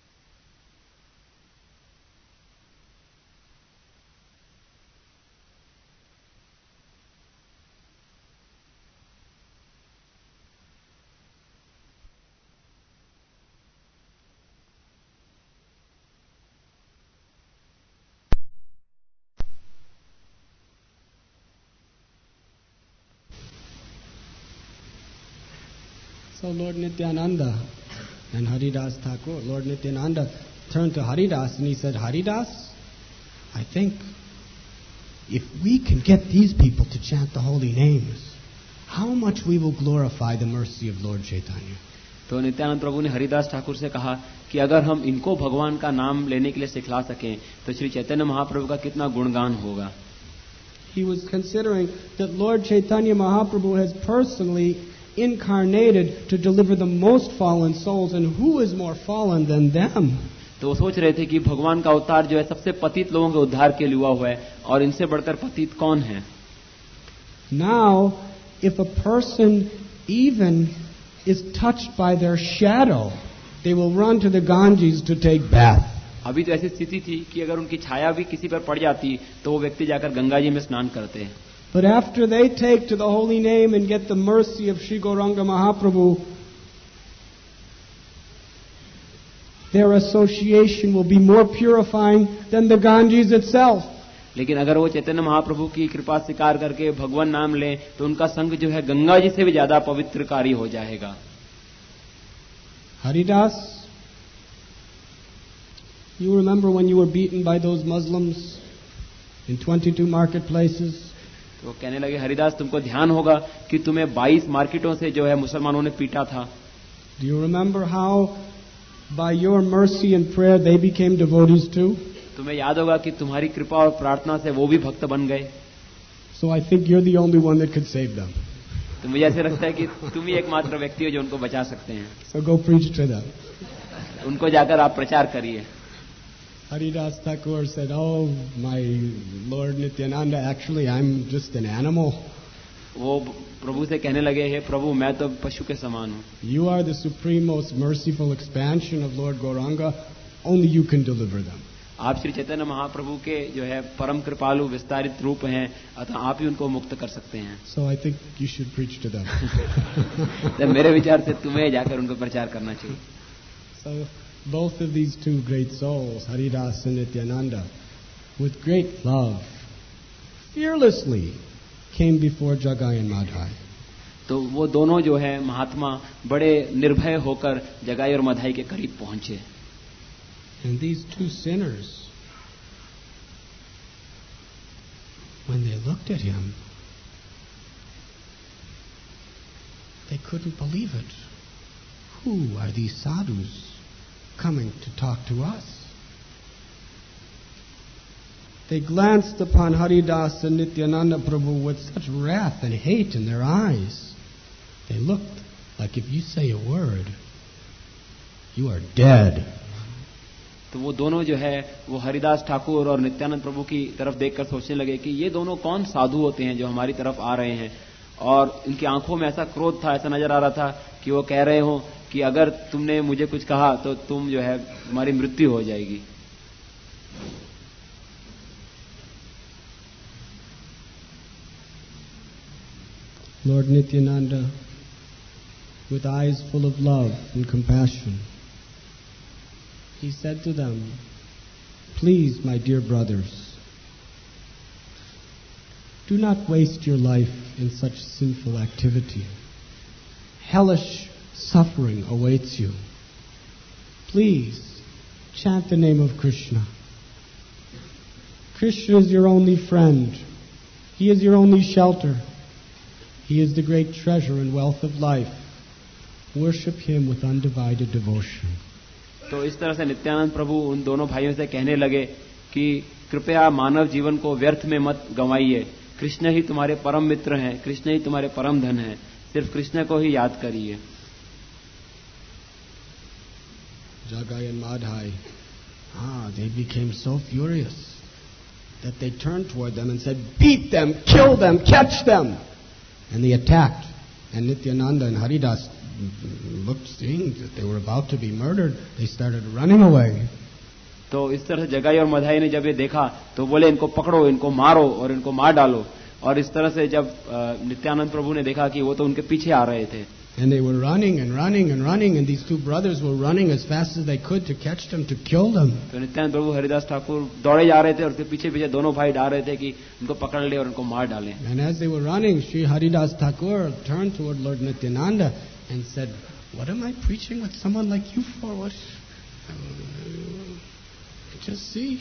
So Lord Nityananda and Haridas Thakur, Lord Nityananda turned to Haridas and he said, Haridas, I think if we can get these people to chant the holy names, how much we will glorify the mercy of Lord Chaitanya. तो नित्यानंद प्रभु ने हरिदास ठाकुर से कहा कि अगर हम इनको भगवान का नाम लेने के लिए सिखला सकें तो श्री चैतन्य महाप्रभु का कितना गुणगान होगा. He was considering that Lord Chaitanya Mahaprabhu has personally incarnated to deliver the most fallen souls, and who is more fallen than them? तो वो सोच रहे थे कि भगवान का अवतार जो है सबसे पतित लोगों के उद्धार के लिए हुआ हुआ है और इनसे बढ़कर पतित कौन है. Now, if a person even is touched by their shadow, they will run to the Ganges to take bath. अभी तो ऐसी स्थिति थी कि अगर उनकी छाया भी किसी पर पड़ जाती तो वो व्यक्ति जाकर गंगा जी में स्नान करते हैं. But after they take to the holy name and get the mercy of Sri Gauranga Mahaprabhu, their association will be more purifying than the Ganges itself. लेकिन अगर वो चैतन्य महाप्रभु की कृपा स्वीकार करके भगवान नाम लें तो उनका संग जो है गंगा जी से भी ज्यादा पवित्रकारी हो जाएगा. Haridas, you remember when you were beaten by those Muslims in twenty-two marketplaces? तो कहने लगे हरिदास तुमको ध्यान होगा कि तुम्हें बाईस मार्केटों से जो है मुसलमानों ने पीटा था. Do you remember how by your mercy and prayer they became devotees too? तुम्हें याद होगा कि तुम्हारी कृपा और प्रार्थना से वो भी भक्त बन गए. So I think you're the only one that could save them. तो मुझे ऐसे लगता है कि तुम ही एकमात्र व्यक्ति हो जो उनको बचा सकते हैं. So go preach to them. उनको जाकर आप प्रचार करिए. Haridas Thakur said, oh, my Lord Nityananda, actually I'm just an animal. वो प्रभु से कहने लगे हे प्रभु मैं तो पशु के समान हूँ. You are the supreme most merciful expansion of Lord Gauranga. Only you can deliver them. आप श्री चैतन्य महाप्रभु के जो है परम कृपालु विस्तारित रूप हैं अतः आप ही उनको मुक्त कर सकते हैं. So I think you should preach to them. तो मेरे विचार से तुम्हें जाकर उनको प्रचार करना चाहिए. So both of these two great souls, Haridas and Nityananda, with great love, fearlessly came before Jagai and Madhai. तो वो दोनों जो है महात्मा बड़े निर्भय होकर जगाई और मधाई के करीब पहुंचे. And these two sinners, when they looked at him, they couldn't believe it. Who are these sadhus coming to talk to us? They glanced upon Haridas and Nityananda Prabhu with such wrath and hate in their eyes. They looked like if you say a word, you are dead. तो वो दोनों जो है वो हरिदास ठाकुर और नित्यानंद प्रभु की तरफ देखकर सोचने लगे कि ये दोनों कौन साधु होते हैं जो हमारी तरफ आ रहे हैं. और इनकी आंखों में ऐसा क्रोध था, ऐसा नजर आ रहा था कि वो कह रहे हो कि अगर तुमने मुझे कुछ कहा तो तुम जो है तुम्हारी मृत्यु हो जाएगी. Lord Nityananda, with eyes full of love and compassion, he said to them, please, my dear brothers, do not waste your life in such sinful activity. Hellish suffering awaits you. Please, chant the name of Krishna. Krishna is your only friend. He is your only shelter. He is the great treasure and wealth of life. Worship him with undivided devotion. तो इस तरह से नित्यानंद प्रभु उन दोनों भाइयों से कहने लगे कि कृपया मानव जीवन को व्यर्थ में मत गंवाइए। कृष्ण ही तुम्हारे परम मित्र हैं, कृष्ण ही तुम्हारे परम धन हैं, सिर्फ कृष्ण को ही याद करिए। Jagai and Madhai, ah, they became so furious that they turned toward them and said, beat them, kill them, catch them. And they attacked. And Nityananda and Haridas looked, seeing that they were about to be murdered, they started running away. तो इस तरह से जगाई और मधाई ने जब ये देखा तो बोले इनको पकड़ो, इनको मारो और इनको मार डालो। और इस तरह से जब नित्यानंद प्रभु ने देखा कि वो तो उनके पीछे आ रहे थे, and they were running and running and running, and these two brothers were running as fast as they could to catch them, to kill them. तो नित्यानंद प्रभु हरिदास ठाकुर दौड़े जा रहे थे और उसके पीछे पीछे दोनों भाई डाल रहे थे कि उनको पकड़ ले और उनको मार डालें। And as they were running, Sri Haridas Thakur turned toward Lord Nityananda and said, what am I preaching with someone like you for? What? Just see.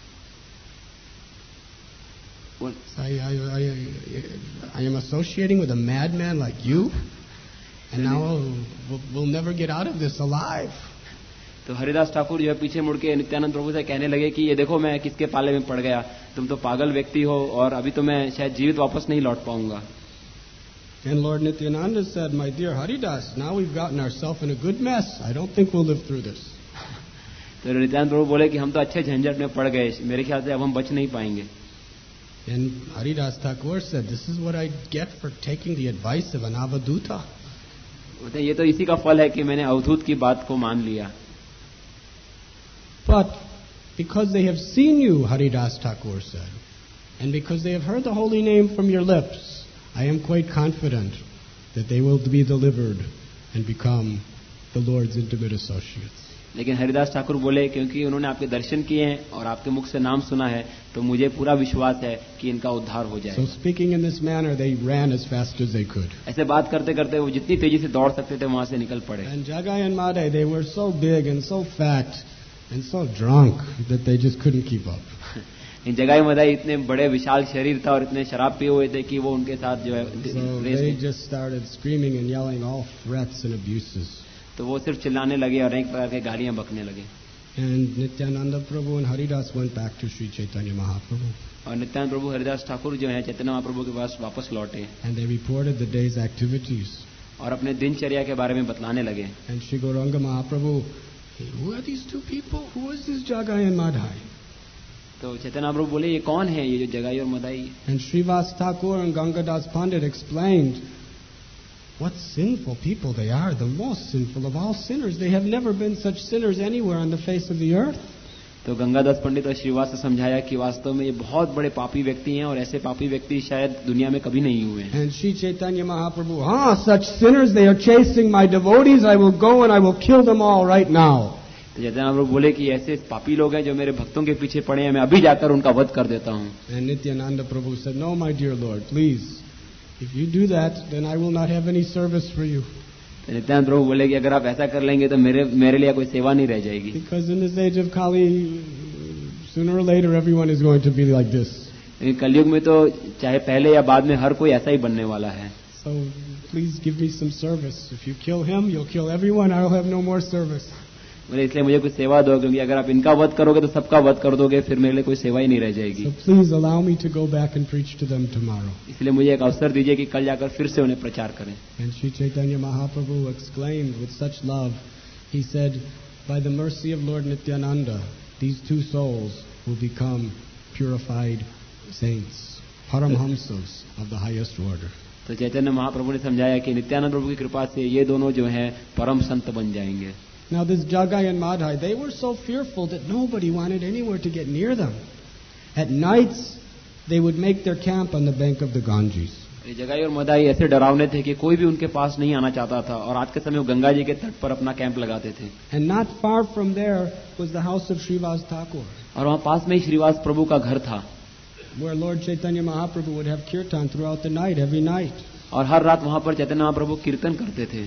What? I, I, I, I am associating with a madman like you, and now we'll, we'll never get out of this alive. तो हरिदास ठाकुर जो है पीछे मुड़ के नित्यानंद प्रभु से कहने लगे कि ये देखो मैं किसके पाले में पड़ गया, तुम तो पागल व्यक्ति हो और अभी तो मैं शायद जीवित वापस नहीं लौट पाऊंगा। And Lord Nityananda said, my dear Haridas, now we've gotten ourselves in a good mess. I don't think we'll live through this. तो नित्यानंद प्रभु बोले कि हम तो अच्छे झंझट में पड़ गए, मेरे ख्याल से अब हम बच नहीं पाएंगे। And Haridas Thakur said, this is what I get for taking the advice of an avaduta. ये तो इसी का फल है कि मैंने अवधूत की बात को मान लिया। But because they have seen you, Haridas Thakur said, and because they have heard the holy name from your lips, I am quite confident that they will be delivered and become the Lord's intimate associates. लेकिन हरिदास ठाकुर बोले क्योंकि उन्होंने आपके दर्शन किए हैं और आपके मुख से नाम सुना है तो मुझे पूरा विश्वास है कि इनका उद्धार हो जाएगा। So speaking in this manner, they ran as fast as they could. ऐसे बात करते करते वो जितनी तेजी से दौड़ सकते थे वहां से निकल पड़े। And Jagai and Madhai, they were so big and so fat and so drunk that they just couldn't keep up. इन जगाई मदाई इतने बड़े विशाल शरीर था और इतने शराब पिए हुए थे कि वो उनके साथ जो है So they just started screaming and yelling all threats and abuses. तो वो सिर्फ चिल्लाने लगे और अनेक प्रकार के गालियां बकने लगे। And Nityananda Prabhu and Haridas went back to Sri Chaitanya Mahaprabhu. और नित्यानंद प्रभु हरिदास ठाकुर जो है चैतन्य महाप्रभु के पास वापस लौटे। And they reported the day's activities. और अपने दिनचर्या के बारे में बतलाने लगे। And Sri Gauranga Mahaprabhu, hey, who are these two people? Who is this Jagai and Madhai? तो चैतन्य महाप्रभु बोले ये कौन है ये जो जगाई और Madai? And Srivas Thakur and Gangadas Pandit explained what sinful people they are, the most sinful of all sinners. They have never been such sinners anywhere on the face of the earth. तो गंगादास पंडित और श्रीवास से समझाया कि वास्तव में ये बहुत बड़े पापी व्यक्ति हैं और ऐसे पापी व्यक्ति शायद दुनिया में कभी नहीं हुए हैं। And Sri Chaitanya Mahaprabhu, ah, such sinners, they are chasing my devotees. I will go and I will kill them all right now. तो चैतन्य महाप्रभु बोले कि ऐसे पापी लोग हैं जो मेरे भक्तों के पीछे पड़े हैं, मैं अभी जाकर उनका वध कर देता हूँ। And Nityananda Prabhu said, no, my dear Lord, please, if you do that, then I will not have any service for you. तो नित्यानंद प्रभु बोले कि अगर आप ऐसा कर लेंगे तो मेरे मेरे लिए कोई सेवा नहीं रह जाएगी। Because in this age of Kali, sooner or later, everyone is going to be like this. कलयुग में तो चाहे पहले या बाद में हर कोई ऐसा ही बनने वाला है। So please give me some service. If you kill him, you'll kill everyone. I'll have no more service. बोले इसलिए मुझे कुछ सेवा दो क्योंकि अगर आप इनका वध करोगे तो सबका वध कर दोगे, फिर मेरे लिए कोई सेवा ही नहीं रह जाएगी। So please allow me to go back and preach to them tomorrow. इसलिए मुझे एक अवसर दीजिए कि कल जाकर फिर से उन्हें प्रचार करें। And Sri Chaitanya Mahaprabhu exclaimed with such love, he said, by the mercy of Lord Nityananda, these two souls will become purified saints, Paramhamsas of the highest order. तो चैतन्य महाप्रभु ने समझाया कि नित्यानंद प्रभु की कृपा से ये दोनों जो हैं परम संत बन जाएंगे। Now this Jagai and Madhai, they were so fearful that nobody wanted anywhere to get near them. At nights, they would make their camp on the bank of the Ganges. ये जगाई और मदाई ऐसे डरावने थे कि कोई भी उनके पास नहीं आना चाहता था और आज के समय वो गंगा जी के तट पर अपना कैंप लगाते थे। And not far from there was the house of Srivas Thakur, और वहाँ पास में ही श्रीवास प्रभु का घर था, where Lord Chaitanya Mahaprabhu would have kirtan throughout the night, every night. और हर रात वहाँ पर चैतन्य महाप्रभु कीर्तन करते थे।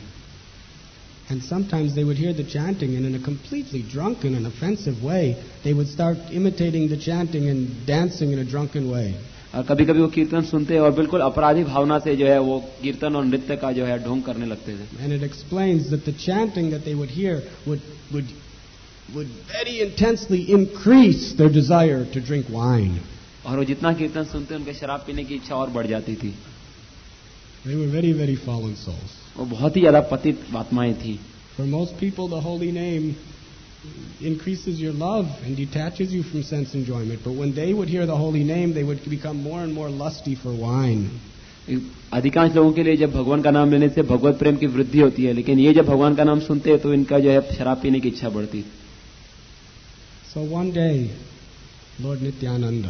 And sometimes they would hear the chanting, and in a completely drunken and offensive way, they would start imitating the chanting and dancing in a drunken way. और कभी कभी वो कीर्तन सुनते और बिल्कुल अपराधी भावना से जो है वो कीर्तन और नृत्य का जो है ढोंग करने लगते थे। And it explains that the chanting that they would hear would would would very intensely increase their desire to drink wine. और वो जितना कीर्तन सुनते उनके शराब पीने की इच्छा और बढ़ जाती थी. They were very, very fallen souls. वो बहुत ही ज्यादा पतित आत्माएं थी. For most people, the holy name increases your love and detaches you from sense enjoyment. But when they would hear the holy name, they would become more and more lusty for wine. अधिकांश लोगों के लिए जब भगवान का नाम लेने से भगवत प्रेम की वृद्धि होती है, लेकिन ये जब भगवान का नाम सुनते हैं तो इनका जो है शराब पीने की इच्छा बढ़ती. So one day, Lord Nityananda,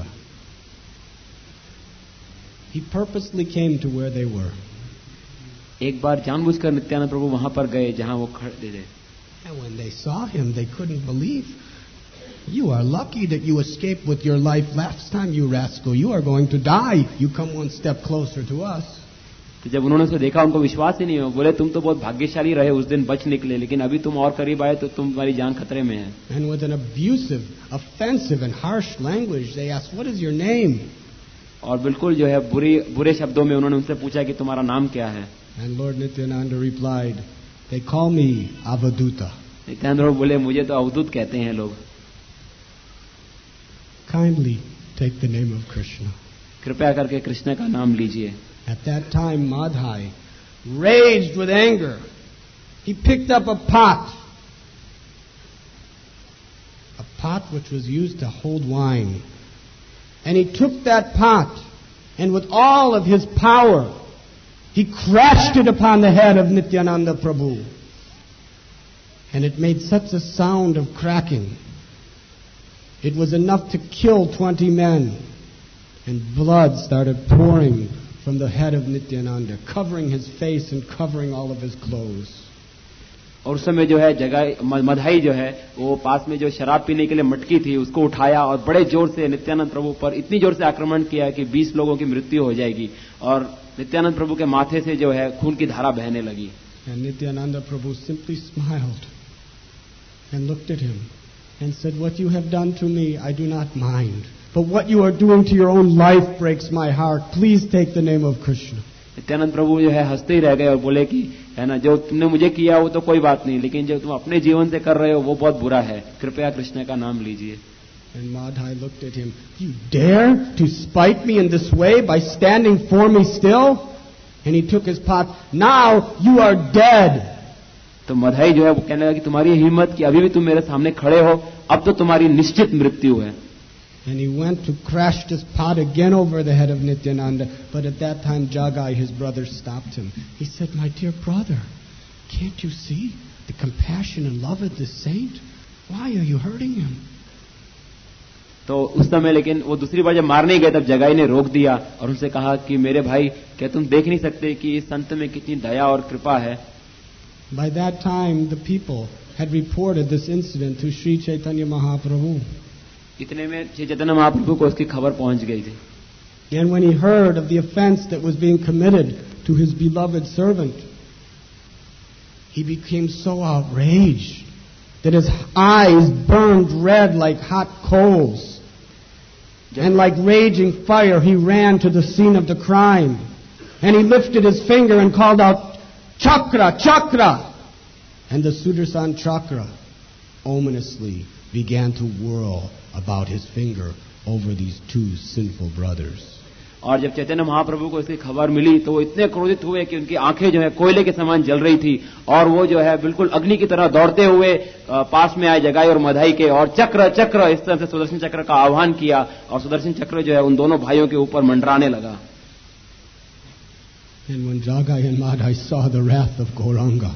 he purposely came to where they were. एक बार जानबूझकर नित्यानंद प्रभु वहां पर गए जहां वो खड़े थे. And when they saw him, they couldn't believe. You are lucky that you escaped with your life last time, you rascal. You are going to die. You come one step closer to us. तो जब उन्होंने उसे देखा उनको विश्वास ही नहीं हुआ. बोले तुम तो बहुत भाग्यशाली रहे, उस दिन बच निकले, लेकिन अभी तुम और करीब आए तो तुम्हारी जान खतरे में है. And with an abusive, offensive and harsh language, they asked, "What is your name?" और बिल्कुल जो है बुरी बुरे शब्दों में उन्होंने उनसे पूछा कि तुम्हारा नाम क्या है. And Lord Nityananda replied, "They call me Avaduta." Nityanand प्रभु बोले मुझे तो अवधूत कहते हैं लोग. Kindly take the name of Krishna. कृपया करके कृष्ण का नाम लीजिए. At that time, Madhai, raged with anger, he picked up a pot, a pot which was used to hold wine, and he took that pot, and with all of his power, he crashed it upon the head of Nityananda Prabhu. And it made such a sound of cracking. It was enough to kill twenty men. And blood started pouring from the head of Nityananda, covering his face and covering all of his clothes. और उस समय जो है जगह मधाई जो है वो पास में जो शराब पीने के लिए मटकी थी उसको उठाया और बड़े जोर से नित्यानंद प्रभु पर इतनी जोर से आक्रमण किया कि बीस लोगों की मृत्यु हो जाएगी. और नित्यानंद प्रभु के माथे से जो है खून की धारा बहने लगी. And Nityananda Prabhu simply smiled and looked at him and said, "What you have done to me, I do not mind. But what you are doing to your own life breaks my heart. Please take the name of Krishna." Nityanand प्रभु जो है हंसते ही रह गए और बोले कि है ना, जो तुमने मुझे किया वो तो कोई बात नहीं, लेकिन जो तुम अपने जीवन से कर रहे हो वो बहुत बुरा है. कृपया कृष्ण का नाम लीजिए. And Madhai looked at him. "You dare to spite me in this way by standing for me still?" And he took his pot. "Now you are dead." तो मधाई जो है वो कहने लगा कि तुम्हारी हिम्मत कि अभी भी तुम मेरे सामने खड़े हो, अब तो तुम्हारी निश्चित मृत्यु है. And he went to crash this pot again over the head of Nityananda. But at that time, Jagai, his brother, stopped him. He said, "My dear brother, can't you see the compassion and love of this saint? Why are you hurting him?" तो उस समय लेकिन वो दूसरी बार जब मारने ही गए तब जगाई ने रोक दिया और उनसे कहा कि मेरे भाई, क्या तुम देख नहीं सकते कि इस संत में कितनी दया और कृपा है. By that time, the people had reported this incident to Sri Chaitanya Mahaprabhu. इतने में श्री चैतन्य महाप्रभु को उसकी खबर पहुंच गई थी. And when he heard of the offense that was being committed to his beloved servant, he became so outraged that his eyes burned red like hot coals. And like raging fire, he ran to the scene of the crime. And he lifted his finger and called out, "Chakra, Chakra!" And the Sudarshan Chakra ominously began to whirl about his finger over these two sinful brothers. और जब चैतन्य महाप्रभु को इसकी खबर मिली तो वो इतने क्रोधित हुए कि उनकी आंखें जो है कोयले के समान जल रही थी और वो जो है बिल्कुल अग्नि की तरह दौड़ते हुए पास में आए जगाई और मधाई के और चक्र चक्र इस तरह से सुदर्शन चक्र का आह्वान किया और सुदर्शन चक्र जो है उन दोनों भाइयों के ऊपर मंडराने लगा. And when Jagai and Madhai saw the wrath of Gauranga,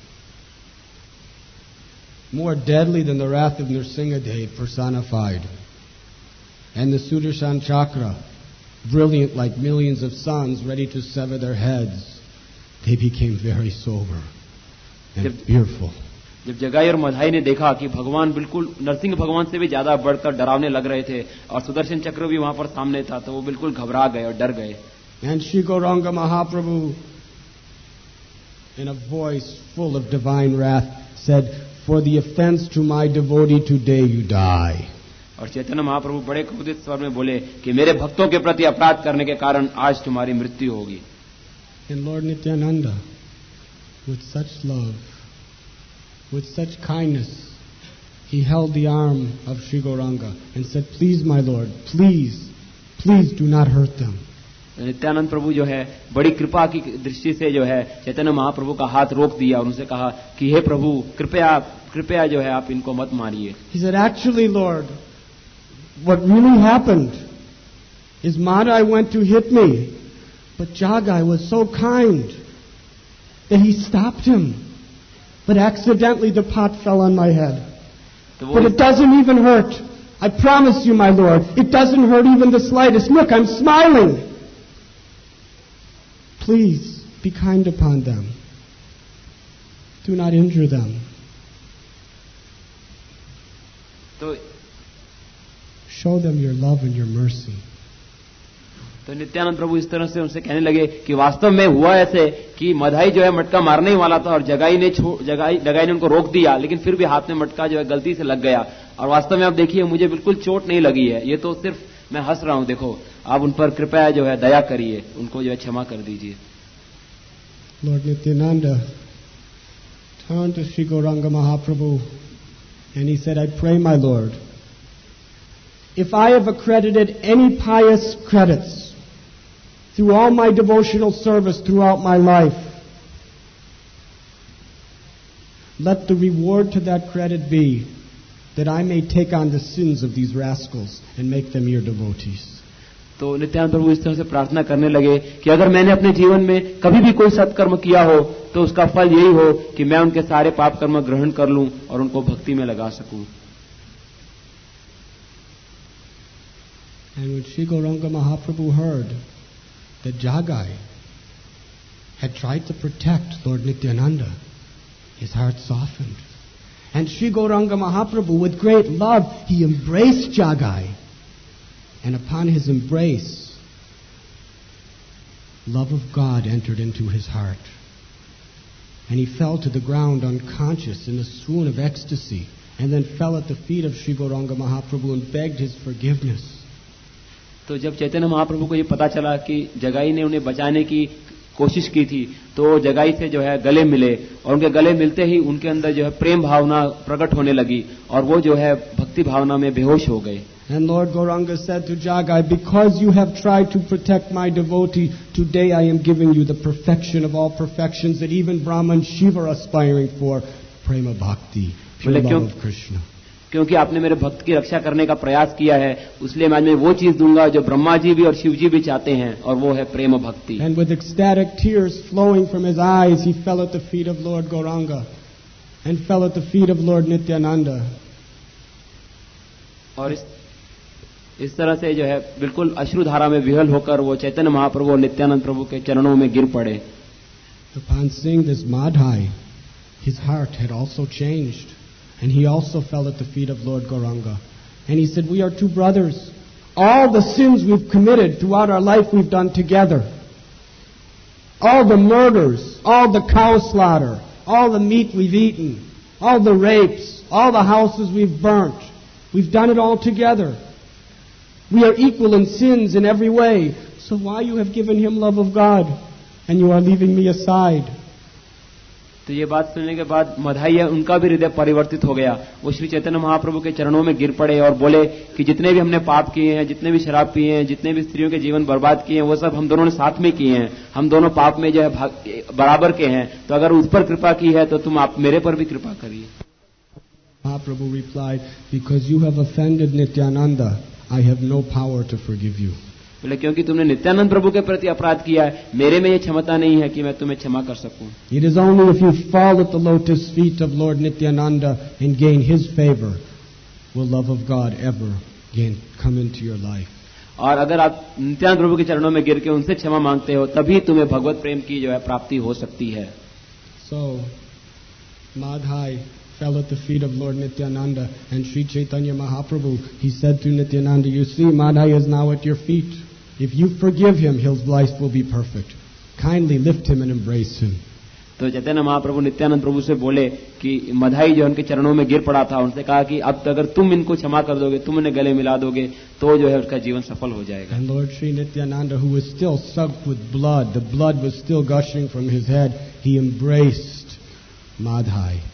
more deadly than the wrath of Nrsingadev personified, and the Sudarshan Chakra, brilliant like millions of suns ready to sever their heads, they became very sober and fearful. जब जगाई और मधाई ने देखा कि भगवान बिल्कुल नरसिंह भगवान से भी ज्यादा बढ़कर डरावने लग रहे थे और सुदर्शन चक्र भी वहां पर सामने था, तो वो बिल्कुल घबरा गए और डर गए. And Sri Gauranga Mahaprabhu, in a voice full of divine wrath, said, "For the offense to my devotee today you die." और चैतन्य महाप्रभु बड़े क्रोधित स्वर में बोले कि मेरे भक्तों के प्रति अपराध करने के कारण आज तुम्हारी मृत्यु होगी. And Lord Nityananda, with such love, with such kindness, he held the arm of Sri Gauranga and said, "Please, my Lord, please, please do not hurt them." Nityanand प्रभु जो है बड़ी कृपा की दृष्टि से जो है चैतन्य महाप्रभु का हाथ रोक दिया और उनसे कहा कि हे प्रभु, कृपया कृपया जो है आप इनको मत मारिए. He said, "Actually, Lord, what really happened is Madhai went to hit me, but Jagai was so kind that he stopped him. But accidentally the pot fell on my head. But it doesn't even hurt. I promise you, my Lord, it doesn't hurt even the slightest. Look, I'm smiling. Please be kind upon them. Do not injure them." तो Show them your love and your mercy. तो नित्यानंद प्रभु इस तरह से उनसे कहने लगे कि वास्तव में हुआ ऐसे कि मधाई जो है मटका मारने ही वाला था और जगाई ने जगाई जगाई ने उनको रोक दिया, लेकिन फिर भी हाथ में मटका जो है गलती से लग गया और वास्तव में आप देखिए मुझे बिल्कुल चोट नहीं लगी है, ये तो सिर्फ मैं हंस रहा हूं. देखो आप उन पर कृपया जो है दया करिए, उनको जो है क्षमा कर दीजिए. Lord Nityananda turned to Sri Gauranga Mahaprabhu and he said, "I pray, my Lord, if I have accredited any pious credits through all my devotional service throughout my life, let the reward to that credit be that I may take on the sins of these rascals and make them your devotees." तो नित्यानंद प्रभु इस तरह से प्रार्थना करने लगे कि अगर मैंने अपने जीवन में कभी भी कोई सत्कर्म किया हो तो उसका फल यही हो कि मैं उनके सारे पाप कर्म ग्रहण कर लूं और उनको भक्ति में लगा सकूं. And when Sri Gauranga Mahaprabhu heard that Jagai had tried to protect Lord Nityananda, his heart softened. And Sri Gauranga Mahaprabhu, with great love, he embraced Jagai. And upon his embrace, love of God entered into his heart. And he fell to the ground unconscious in a swoon of ecstasy, and then fell at the feet of Sri Gauranga Mahaprabhu and begged his forgiveness. तो जब चैतन्य महाप्रभु को ये पता चला कि जगाई ने उन्हें बचाने की कोशिश की थी तो जगाई से जो है गले मिले और उनके गले मिलते ही उनके अंदर जो है प्रेम भावना प्रकट होने लगी और वो जो है भक्ति भावना में बेहोश हो गए. And Lord Gauranga said to Jagai, "Because you have tried to protect my devotee, today I am giving you the perfection of all perfections that even Brahma and Shiva are aspiring for, prema bhakti, pure love of Krishna." क्योंकि आपने मेरे भक्त की रक्षा करने का प्रयास किया है, उसलिए मैं वो चीज दूंगा जो ब्रह्मा जी भी और शिव जी भी चाहते हैं और वो है प्रेम भक्ति. And with ecstatic tears flowing from his eyes, he fell at the feet of Lord Gauranga and fell at the feet of Lord Nityananda. और इस इस तरह से जो है बिल्कुल अश्रुधारा में विह्वल होकर वो चैतन्य महाप्रभु और नित्यानंद प्रभु के चरणों में गिर पड़े. Upon seeing this Madhai, his heart had also changed, and he also fell at the feet of Lord Gauranga. And he said, "We are two brothers. All the sins we've committed throughout our life we've done together. All the murders, all the cow slaughter, all the meat we've eaten, all the rapes, all the houses we've burnt, we've done it all together. We are equal in sins in every way. So why you have given him love of God and you are leaving me aside?" तो ये बात सुनने के बाद मधाई है उनका भी हृदय परिवर्तित हो गया. वो श्री चैतन्य महाप्रभु के चरणों में गिर पड़े और बोले कि जितने भी हमने पाप किए हैं, जितने भी शराब पिए हैं, जितने भी स्त्रियों के जीवन बर्बाद किए हैं, वो सब हम दोनों ने साथ में किए हैं. हम दोनों पाप में जो है बराबर के हैं. तो अगर उस पर कृपा की है तो तुम आप मेरे पर भी कृपा करिए. Mahaprabhu replied, "Because you have offended Nityananda, I have no power to forgive you." बोले क्योंकि तुमने नित्यानंद प्रभु के प्रति अपराध किया है, मेरे में ये क्षमता नहीं है कि मैं तुम्हें क्षमा कर सकूं. It is only if you fall at the lotus feet of Lord Nityananda and gain his favor will love of God ever again come into your life. और अगर आप नित्यानंद प्रभु के चरणों में गिर के उनसे क्षमा मांगते हो तभी तुम्हें भगवत प्रेम की जो है प्राप्ति हो सकती है. So Madhai fell at the feet of Lord Nityananda, and Sri Chaitanya Mahaprabhu, he said to Nityananda, "You see, Madhai is now at your feet. If you forgive him, his life will be perfect. Kindly lift him and embrace him." तो चैतन्य महाप्रभु नित्यानंद प्रभु से बोले कि मधाई जो उनके चरणों में गिर पड़ा था, उनसे कहा कि अब अगर तुम इनको क्षमा कर दोगे, तुम उन्हें गले मिला दोगे, तो जो है उसका जीवन सफल हो जाएगा. And Lord Sri Nityananda, who was still soaked with blood, the blood was still gushing from his head, he embraced Madhai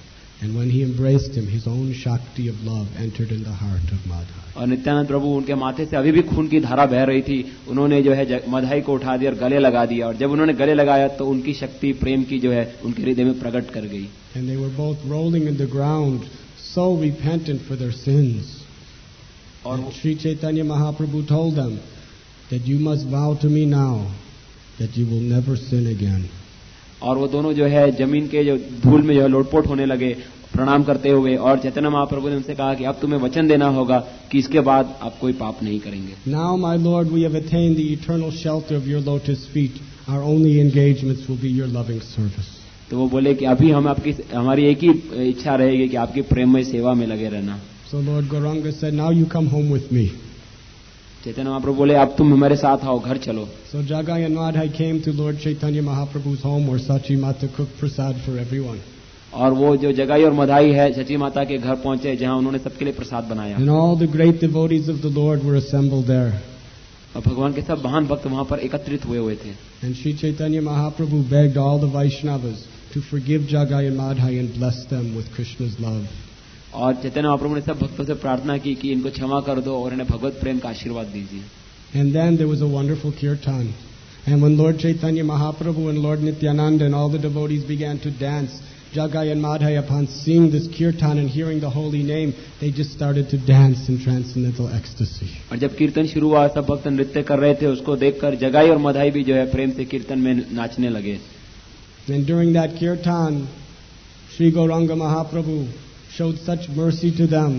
And when he embraced him, his own Shakti of love entered in the heart of Madhai. और नित्यानंद प्रभु उनके माथे से अभी भी खून की धारा बह रही थी, उन्होंने जो है मधाई को उठा दिया और गले लगा दिया, और जब उन्होंने गले लगाया तो उनकी शक्ति प्रेम की जो है उनके हृदय में प्रकट कर गई. And they were both rolling in the ground, so repentant for their sins. And Sri Chaitanya Mahaprabhu told them that you must vow to me now that you will never sin again. और वो दोनों जो है जमीन के जो धूल में जो है लोटपोट होने लगे प्रणाम करते हुए, और चैतन्य महाप्रभु ने उनसे कहा कि अब तुम्हें वचन देना होगा कि इसके बाद आप कोई पाप नहीं करेंगे. Now, my Lord, we have attained the eternal shelter of your lotus feet. Our only engagements will be your loving service. तो वो बोले कि अभी हम आपकी हमारी एक ही इच्छा रहेगी कि आपकी प्रेममय सेवा में लगे रहना. So Lord Gauranga said, now you come home with me. Chaitanya Mahaprabhu बोले अब तुम हमारे साथ आओ, घर चलो. So Jagai and Madhai came to Lord Chaitanya Mahaprabhu's home where Sachi Mata cooked prasad for everyone. और वो जो जगाई और मधाई है सची माता के घर पहुंचे जहां उन्होंने सबके लिए प्रसाद बनाया. And all the great devotees of the Lord were assembled there. और भगवान के सब महान भक्त वहां पर एकत्रित हुए हुए थे. And Sri Chaitanya Mahaprabhu begged all the Vaishnavas to forgive Jagai and Madhai and bless them with Krishna's love. और चैतन्य महाप्रभु ने सब भक्तों से प्रार्थना की कि इनको क्षमा कर दो और इन्हें भगवत प्रेम का आशीर्वाद दीजिए. And then there was a wonderful kirtan. And when Lord Chaitanya Mahaprabhu and Lord Nityananda and all the devotees began to dance, Jagai and Madhai, upon seeing this kirtan and hearing the holy name, they just started to dance in transcendental ecstasy. और जब कीर्तन शुरू हुआ सब भक्त नृत्य कर रहे थे, उसको देखकर जगाई और मधाई भी जो है प्रेम से कीर्तन में नाचने लगे. And during that kirtan, Sri Gauranga Mahaprabhu showed such mercy to them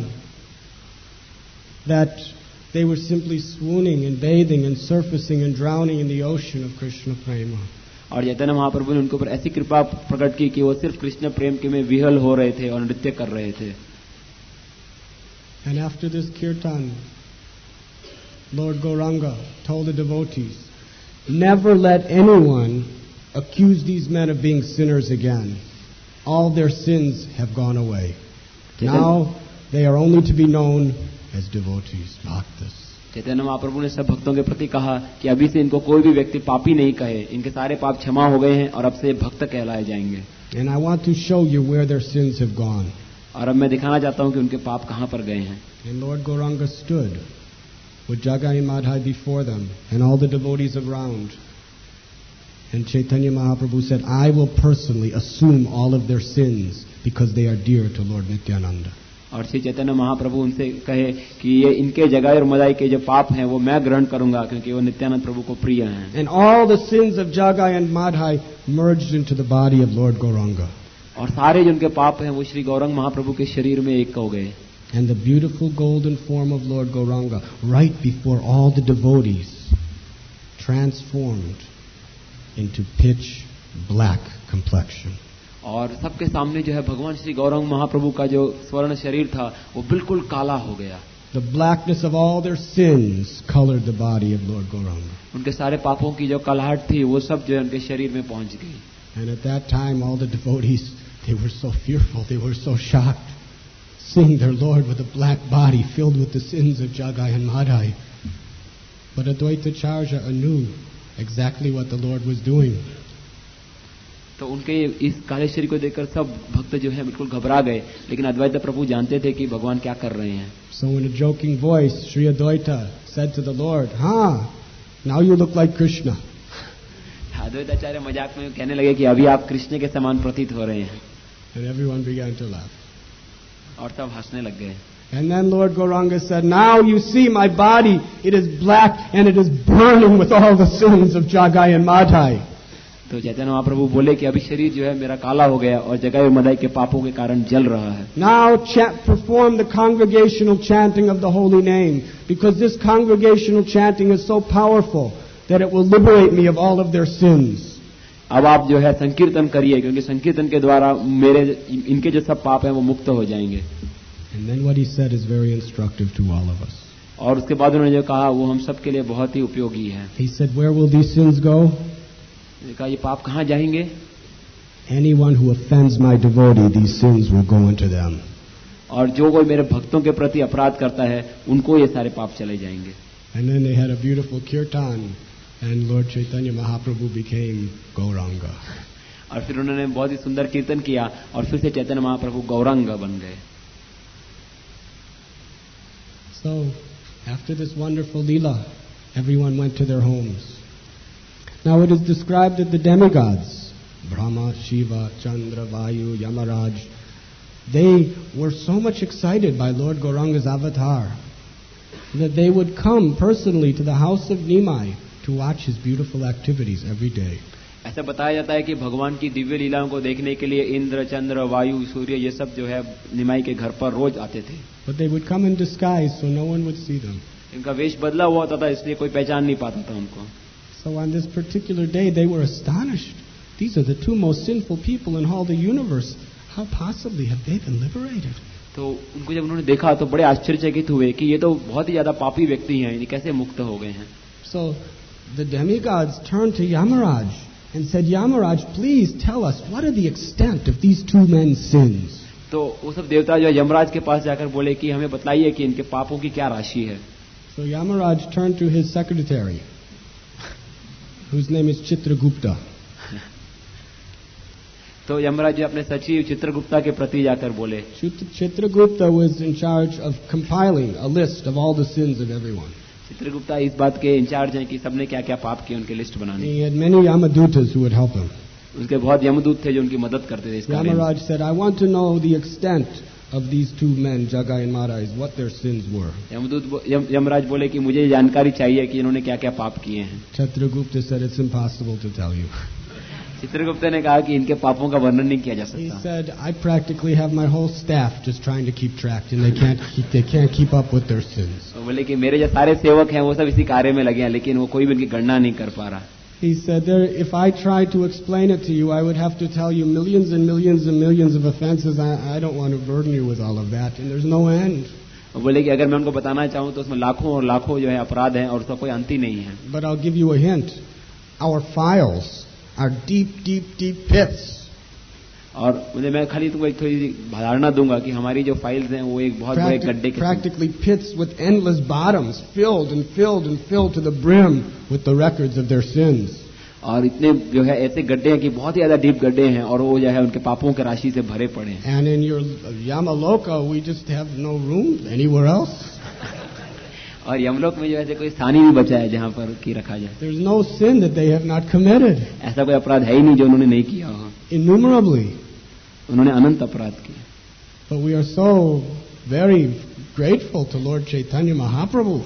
that they were simply swooning and bathing and surfacing and drowning in the ocean of Krishna Prema. और चैतन्य महाप्रभु ने उनके ऊपर ऐसी कृपा प्रकट की कि वो सिर्फ कृष्ण प्रेम के में विहल हो रहे थे और नृत्य कर रहे थे. And after this kirtan, Lord Gauranga told the devotees, never let anyone accuse these men of being sinners again. All their sins have gone away. Now they are only to be known as devotees, bhaktas. Chaitanya Mahaprabhu ने सब भक्तों के प्रति कहा कि अभी से इनको कोई भी व्यक्ति पापी नहीं कहे, इनके सारे पाप क्षमा हो गए हैं और अब से भक्त कहलाए जाएंगे. And I want to show you where their sins have gone. और अब मैं दिखाना चाहता हूं कि उनके पाप कहां पर गए हैं. And Lord Gauranga stood with Jagai and Madhai before them and all the devotees around. And Chaitanya Mahaprabhu said, I will personally assume all of their sins because they are dear to Lord Nityananda. और श्री चैतन्य महाप्रभु उनसे कहे कि ये इनके जगाई और मदाई के जो पाप हैं वो मैं ग्रहण करूंगा क्योंकि वो नित्यानंद प्रभु को प्रिय हैं. And all the sins of Jagai and Madhai merged into the body of Lord Gauranga. और सारे जो उनके पाप हैं वो श्री गौरंग महाप्रभु के शरीर में एक हो गए. And the beautiful golden form of Lord Gauranga, right before all the devotees, transformed into pitch black complexion. और सबके सामने जो है भगवान श्री गौरंग महाप्रभु का जो स्वर्ण शरीर था वो बिल्कुल काला हो गया. The blackness of all their sins colored the body of Lord Gauranga. उनके सारे पापों की जो कलहट थी वो सब जो है उनके शरीर में पहुंच गई. And at that time all the devotees, they were so fearful, they were so shocked, seeing their Lord with a black body filled with the sins of Jagai and Madhai. But Advaita Charya knew exactly what the Lord was doing. तो उनके इस काले शरीर को देखकर सब भक्त जो है बिल्कुल घबरा गए, लेकिन अद्वैत प्रभु जानते थे कि भगवान क्या कर रहे हैं. So in a joking voice, Sri Advaita said to the Lord, "Ha, now you look like Krishna." Advaitacharya मजाक में कहने लगे कि अभी आप कृष्ण के समान प्रतीत हो रहे हैं. And everyone began to laugh. और सब हंसने लग गए. And then Lord Gauranga said, "Now you see my body, it is black and it is burning with all the sins of Jagai and Madhai." तो चैतन्य महाप्रभु बोले कि अभी शरीर जो है मेरा काला हो गया और जगाई और मदाई के पापों के कारण जल रहा है. Now chant, perform the congregational chanting of the holy name, because this congregational chanting is so powerful that it will liberate me of all of their sins. अब आप जो है संकीर्तन करिए क्योंकि संकीर्तन के द्वारा मेरे इनके जो सब पाप हैं वो मुक्त हो जाएंगे. And then what he said is very instructive to all of us. और उसके बाद उन्होंने जो कहा वो हम सब के लिए बहुत ही उपयोगी है. He said, "Where will these sins go?" कहा ये पाप कहाँ जाएंगे? Anyone who offends my devotee, these sins will go into them. और जो कोई मेरे भक्तों के प्रति अपराध करता है उनको ये सारे पाप चले जाएंगे. And then they had a beautiful kirtan, and Lord Chaitanya Mahaprabhu became Gauranga. और फिर उन्होंने बहुत ही सुंदर कीर्तन किया और फिर से चैतन्य महाप्रभु गौरांग बन गए. So, after this wonderful Leela, everyone went to their homes. Now it is described that the demigods, Brahma, Shiva, Chandra, Vayu, Yamaraj, they were so much excited by Lord Gauranga's avatar that they would come personally to the house of Nimai to watch his beautiful activities every day. ऐसा बताया जाता है कि भगवान की दिव्य लीलाओं को देखने के लिए इंद्र, चंद्र, वायु, सूर्य ये सब जो है निमाई के घर पर रोज आते थे. But they would come in disguise so no one would see them. इनका वेश बदला हुआ होता था इसलिए कोई पहचान नहीं पाता था उनको. So on this particular day they were astonished. These are the two most sinful people in all the universe. How possibly have they been liberated? तो उनको जब उन्होंने देखा तो बड़े आश्चर्यचकित हुए कि ये तो बहुत ही ज्यादा पापी व्यक्ति हैं, ये कैसे मुक्त हो गए हैं. So the demigods turned to Yamaraj and said, Yamaraj, please tell us, what are the extent of these two men's sins? तो वो सब देवता जो यमराज के पास जाकर बोले कि हमें बताइए कि इनके पापों की क्या राशि है. So Yamaraj turned to his secretary, whose name is Chitragupta. तो यमराज जी अपने सचिव चित्रगुप्ता के प्रति जाकर बोले. Chitragupta was in charge of compiling a list of all the sins of everyone. Chitragupta इस बात के इंचार्ज हैं कि सबने क्या क्या पाप किए उनके लिस्ट बनाने. He had many Yamadutas who would help him. उसके बहुत यमदूत थे जो उनकी मदद करते थे इस कार्य में. Yamaraj said, I want to know the extent of these two men, Jagai and Madai, what their sins were. यमदूत यम, यमराज बोले कि मुझे जानकारी चाहिए कि इन्होंने क्या क्या पाप किए हैं. Chitragupta said, it's impossible to tell you. Chitragupta ने कहा कि इनके पापों का वर्णन नहीं किया जा He सकता. said, I practically have my whole staff just trying to keep track, and they can't keep, they can't keep up with their sins. वो बोले कि मेरे जो सारे सेवक हैं वो सब इसी कार्य में लगे हैं लेकिन वो कोई भी उनकी गणना नहीं कर पा रहा. He said, there, if I tried to explain it to you, I would have to tell you millions and millions and millions of offenses. I, I don't want to burden you with all of that, and there's no end. वो बोले कि अगर मैं उनको बताना चाहूँ तो उसमें लाखों और लाखों जो है अपराध हैं और उसका कोई अंत ही नहीं है. But I'll give you a hint. Our files are deep, deep, deep pits. और मुझे मैं खाली तुमको एक थोड़ी धारणा दूंगा कि हमारी जो फाइल्स हैं वो एक बहुत बड़े गड्ढे के practically pits with endless bottoms, filled and filled and filled to the brim with the records of their sins. और इतने जो है ऐसे गड्ढे हैं कि बहुत ही ज्यादा डीप गड्ढे हैं और वो जो है उनके पापों के राशि से भरे पड़े हैं. And in your Yamaloka, we just have no room anywhere else. और यमलोक में जो ऐसे कोई स्थान ही नहीं बचा है जहाँ पर की रखा जाए. There's no sin that they have not committed. ऐसा कोई अपराध है ही नहीं जो उन्होंने नहीं किया हो. Innumerably. उन्होंने अनंत अपराध किए. But we are so very grateful to Lord Chaitanya Mahaprabhu.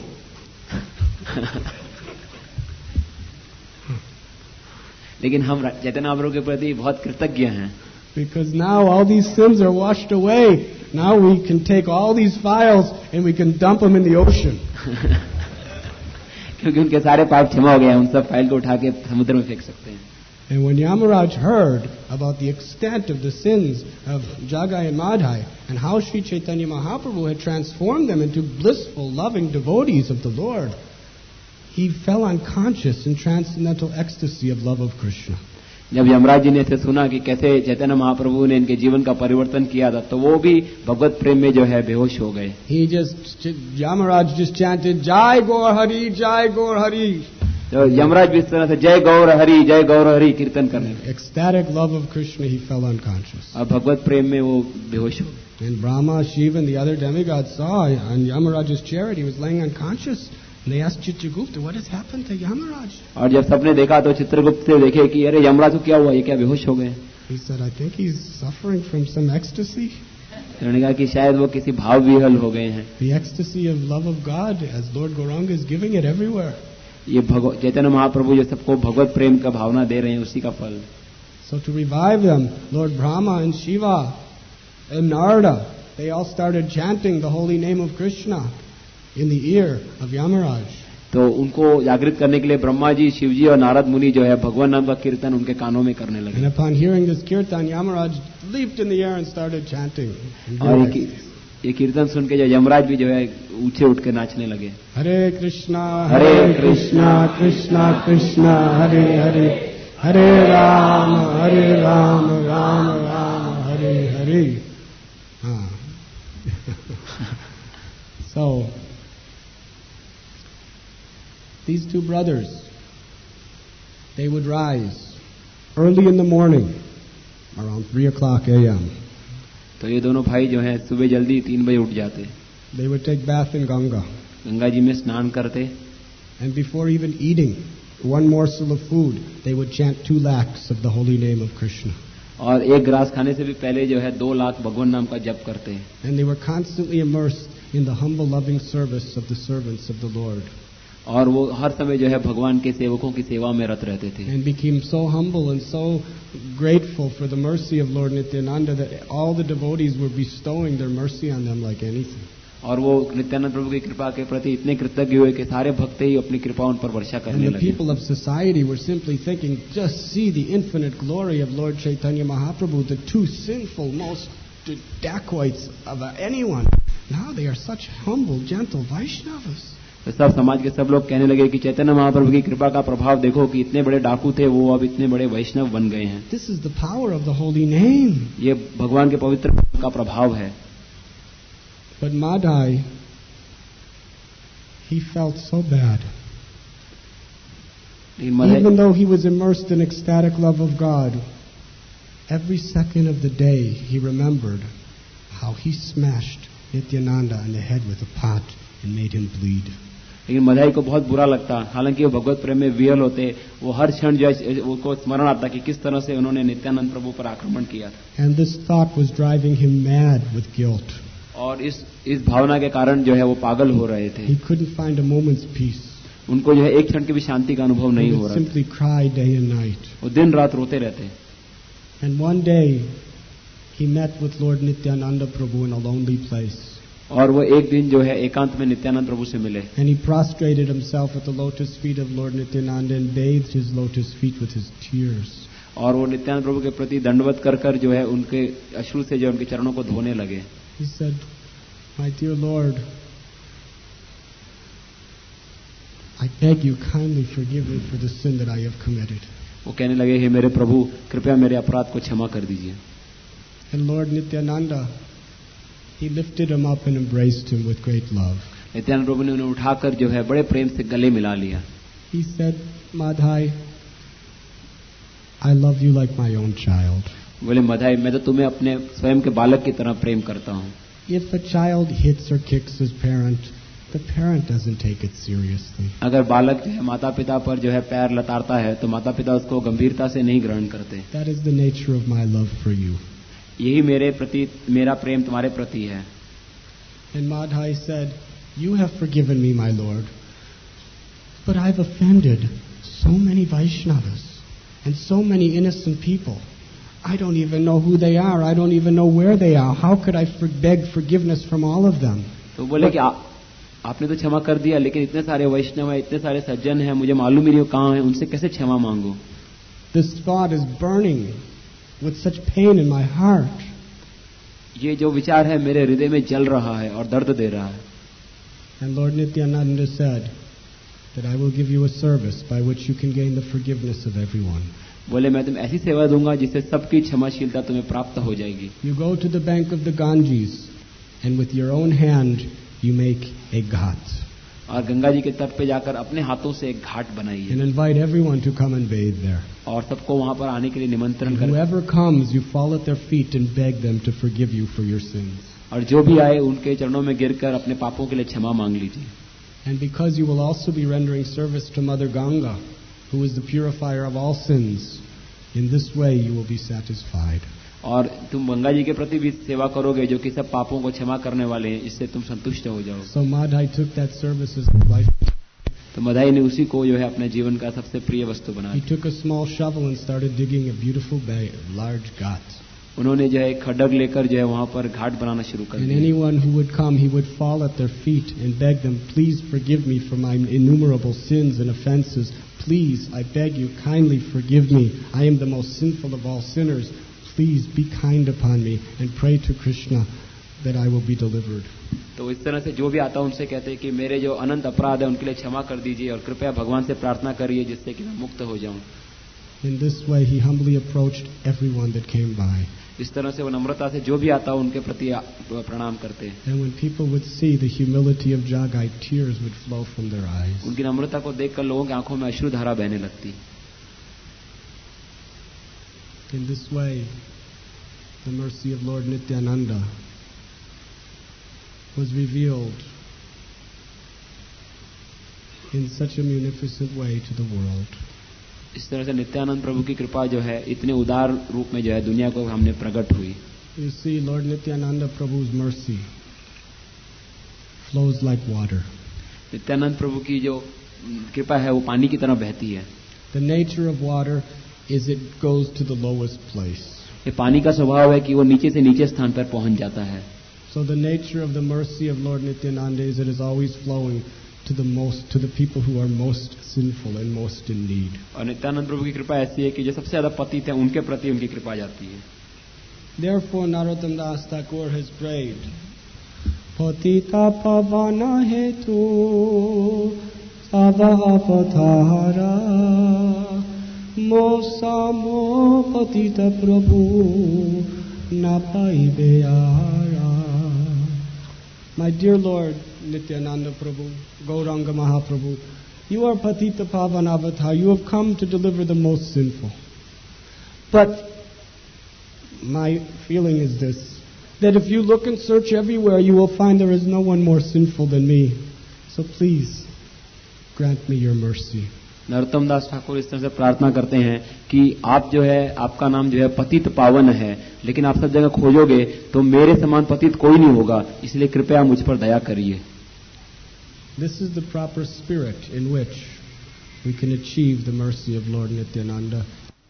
लेकिन हम चैतन्य महाप्रभु के प्रति बहुत कृतज्ञ हैं. Because now all these sins are washed away. Now we can take all these files and we can dump them in the ocean. क्योंकि उनके सारे पाप क्षमा हो गए हैं, उन सब फाइल को उठा के समुद्र में फेंक सकते हैं. And when Yamaraj heard about the extent of the sins of Jagai and Madhai and how Sri Chaitanya Mahaprabhu had transformed them into blissful, loving devotees of the Lord, he fell unconscious in transcendental ecstasy of love of Krishna. जब यमराज जी ने इसे सुना कि कैसे चैतन्य महाप्रभु ने इनके जीवन का परिवर्तन किया था तो वो भी भगवत प्रेम में जो है बेहोश हो गए. He just, Yamaraj just chanted, Jai Gaur Hari, Jai Gaur Hari. तो यमराज भी इस तरह से जय गौर हरि जय गौर हरि कीर्तन करने लगे. Ecstatic love of Krishna, he fell unconscious. अब भगवत प्रेम में वो बेहोश हो गए. And Brahma, Shiva, and the other demigods saw on Yamaraj's chariot, he was laying unconscious. And they asked Chitragupta, what has happened to Yamaraj? और जब सबने देखा तो चित्रगुप्त से देखे कि अरे यमराज को क्या हुआ, ये क्या बेहोश हो गए. He said, I think he's suffering from some ecstasy. उन्होंने कहा कि शायद वो किसी भाव विहल हो गए हैं. The ecstasy of love of God, as Lord Gauranga is giving it everywhere. ये चैतन्य महाप्रभु जो सबको भगवत प्रेम का भावना दे रहे हैं उसी का फल. So to revive them, Lord Brahma and Shiva and Narada, they all started chanting the holy name of Krishna in the ear of Yamaraj. तो उनको जागृत करने के लिए ब्रह्मा जी, शिव जी और नारद मुनि जो है भगवान नाम का कीर्तन उनके कानों में करने लगे. And upon hearing this kirtan, Yamaraj leaped in the air and started chanting. और ये कीर्तन सुन के जो यमराज भी जो है ऊंचे उठ के नाचने लगे. हरे कृष्णा हरे कृष्णा कृष्णा कृष्णा हरे हरे हरे राम हरे राम राम राम हरे हरे. हाँ. So these two brothers, they would rise early in the morning around three o'clock a m तो ये दोनों भाई जो हैं सुबह जल्दी तीन बजे उठ जाते, They would take bath in Ganga, Ganga ji में स्नान करते, and before even eating one morsel of food, they would chant two lakhs of the holy name of Krishna. और एक ग्रास खाने से भी पहले जो है दो लाख भगवान नाम का जप करते हैं. And they were constantly immersed in the humble, loving service of the servants of the Lord. और वो हर समय जो है भगवान के सेवकों की सेवा में रत रहते थे. And became so humble and so grateful for the mercy of Lord Nityananda that all the devotees were bestowing their mercy on them like anything. और वो नित्यानंद प्रभु की कृपा के प्रति इतने कृतज्ञ हुए कि सारे भक्त ही अपनी कृपा उन पर वर्षा करने And the लगे. people of society were simply thinking, just see the infinite glory of Lord Chaitanya Mahaprabhu, the two sinful, most dacoits of anyone. Now they are such humble, gentle Vaishnavas. तो सब समाज के सब लोग कहने लगे कि चैतन्य महाप्रभु की कृपा का प्रभाव देखो कि इतने बड़े डाकू थे वो अब इतने बड़े वैष्णव बन गए हैं. This is the power of the holy name. ये भगवान के पवित्र का प्रभाव है. But Madhai, he felt so bad. Even though he was immersed in ecstatic love of God, every second of the day he remembered how he smashed Nityananda on the head with a pot and made him bleed. लेकिन मधाई को बहुत बुरा लगता, हालांकि वो भगवत प्रेम में विहल होते, वो हर क्षण जो है उनको स्मरण आता कि किस तरह से उन्होंने नित्यानंद प्रभु पर आक्रमण किया था. And this thought was driving him mad with guilt. और इस इस भावना के कारण जो है वो पागल हो रहे थे. He couldn't find a moment's peace. उनको जो है एक क्षण की भी शांति का अनुभव नहीं हो रहा. He would simply cry day and night. वो दिन रात रोते रहते. And one day he met with Lord Nityananda Prabhu in a lonely place. और वो एक दिन जो है एकांत में नित्यानंद प्रभु से मिले. And he prostrated himself at the lotus feet of Lord Nityananda and bathed his lotus feet with his tears. और वो नित्यानंद प्रभु के प्रति दंडवत कर कर जो है उनके अश्रु से जो उनके चरणों को धोने लगे. He said, "My dear Lord, I beg you kindly forgive me for the sin that I have committed." वो कहने लगे, हे मेरे प्रभु कृपया मेरे अपराध को क्षमा कर दीजिए. And Lord Nityananda, he lifted him up and embraced him with great love. Nityanand प्रभु ने उन्हें उठाकर जो है बड़े प्रेम से गले मिला लिया. He said, "Madhai, I love you like my own child." बोले, मधाई मैं तो तुम्हें अपने स्वयं के बालक की तरह प्रेम करता हूँ. If a child hits or kicks his parent, the parent doesn't take it seriously. अगर बालक जो है माता पिता पर जो है पैर लताड़ता है तो माता पिता उसको गंभीरता से नहीं ग्रहण करते. That is the nature of my love for you. यही मेरे प्रति मेरा प्रेम तुम्हारे प्रति है. And Madhai said, "You have forgiven me, my Lord, but I've offended so many Vaishnavas and so many innocent people. I don't even know who they are. I don't even know where they are. How could I for- beg forgiveness from all of them?" तो बोले कि आ, आपने तो क्षमा कर दिया, लेकिन इतने सारे वैष्णव हैं, इतने सारे सज्जन हैं, मुझे मालूम ही नहीं कहाँ हैं, उनसे कैसे क्षमा मांगू. This thought is burning with such pain in my heart. ये जो विचार है मेरे हृदय में जल रहा है और दर्द दे रहा है. And Lord Nityananda said that I will give you a service by which you can gain the forgiveness of everyone. बोले मैं तुम्हें ऐसी सेवा दूंगा जिससे सबकी क्षमाशीलता तुम्हें प्राप्त हो जाएगी. You go to the bank of the Ganges and with your own hand you make a ghat. और गंगा जी के तट पे जाकर अपने हाथों से एक घाट बनाइए. And invite everyone to come and bathe there. और सबको वहां पर आने के लिए निमंत्रण करें. Whoever comes, you fall at their feet and beg them to forgive you for your sins. और जो भी आए उनके चरणों में गिरकर अपने पापों के लिए क्षमा मांग लीजिए. And because you will also be rendering service to Mother Ganga, who is the purifier of all sins, in this way you will be satisfied. और तुम गंगा जी के प्रति भी सेवा करोगे जो कि सब पापों को क्षमा करने वाले हैं, इससे तुम संतुष्ट हो जाओगे. So Madhai took that service as his life. तो मधाई ने उसी को जो है अपने जीवन का सबसे प्रिय वस्तु बना He दिया. took a small shovel and started digging a beautiful bay, a large ghat. उन्होंने जो है खड्ग लेकर जो है वहां पर घाट बनाना शुरू कर And दिया. anyone who would come, he would fall at their feet and beg them, "Please forgive me for my innumerable sins and offenses. Please, I beg you, kindly forgive me. I am the most sinful of all sinners. Please be kind upon me and pray to Krishna that I will be delivered." तो इस तरह से जो भी आता है उनसे कहते हैं कि मेरे जो अनंत अपराध है उनके लिए क्षमा कर दीजिए और कृपया भगवान से प्रार्थना करिए जिससे कि मैं मुक्त हो जाऊं. In this way, he humbly approached everyone that came by. इस तरह से वो नम्रता से जो भी आता है उनके प्रति प्रणाम करते हैं. And when people would see the humility of Jagai, tears would flow from their eyes. उनकी नम्रता को देखकर लोगों की आंखों में अश्रुधारा बहने लगती. In this way, the mercy of Lord Nityananda was revealed in such a munificent way to the world. इस तरह से नित्यानंद प्रभु की कृपा जो है इतने उदार रूप में जो है दुनिया को हमने प्रकट हुई. You see, Lord Nityananda Prabhu's mercy flows like water. Nityanand प्रभु की जो कृपा है वो पानी की तरह बहती है. The nature of water is it goes to the lowest place. ये पानी का स्वभाव है कि वो नीचे से नीचे स्थान पर पहुंच जाता है. So the nature of the mercy of Lord Nityananda is it is always flowing to the most to the people who are most sinful and most in need. और नित्यानंद प्रभु की कृपा ऐसी है कि जो सबसे ज्यादा पतित है उनके प्रति उनकी कृपा जाती है. Therefore Narottam Das Thakur has prayed, Patita pavana hetu sava avatara mosamo patita prabhu napai beara. My dear Lord Nityananda Prabhu, Gauranga Mahaprabhu, you are Patita Pavana Avatar. You have come to deliver the most sinful. But my feeling is this, that if you look and search everywhere, you will find there is no one more sinful than me. So please, grant me your mercy. Narottam दास ठाकुर इस तरह से प्रार्थना करते हैं कि आप जो है आपका नाम जो है पतित पावन है, लेकिन आप सब जगह खोजोगे तो मेरे समान पतित कोई नहीं होगा, इसलिए कृपया मुझ पर दया करिए. This is the proper spirit in which we can achieve the mercy of Lord Nityananda.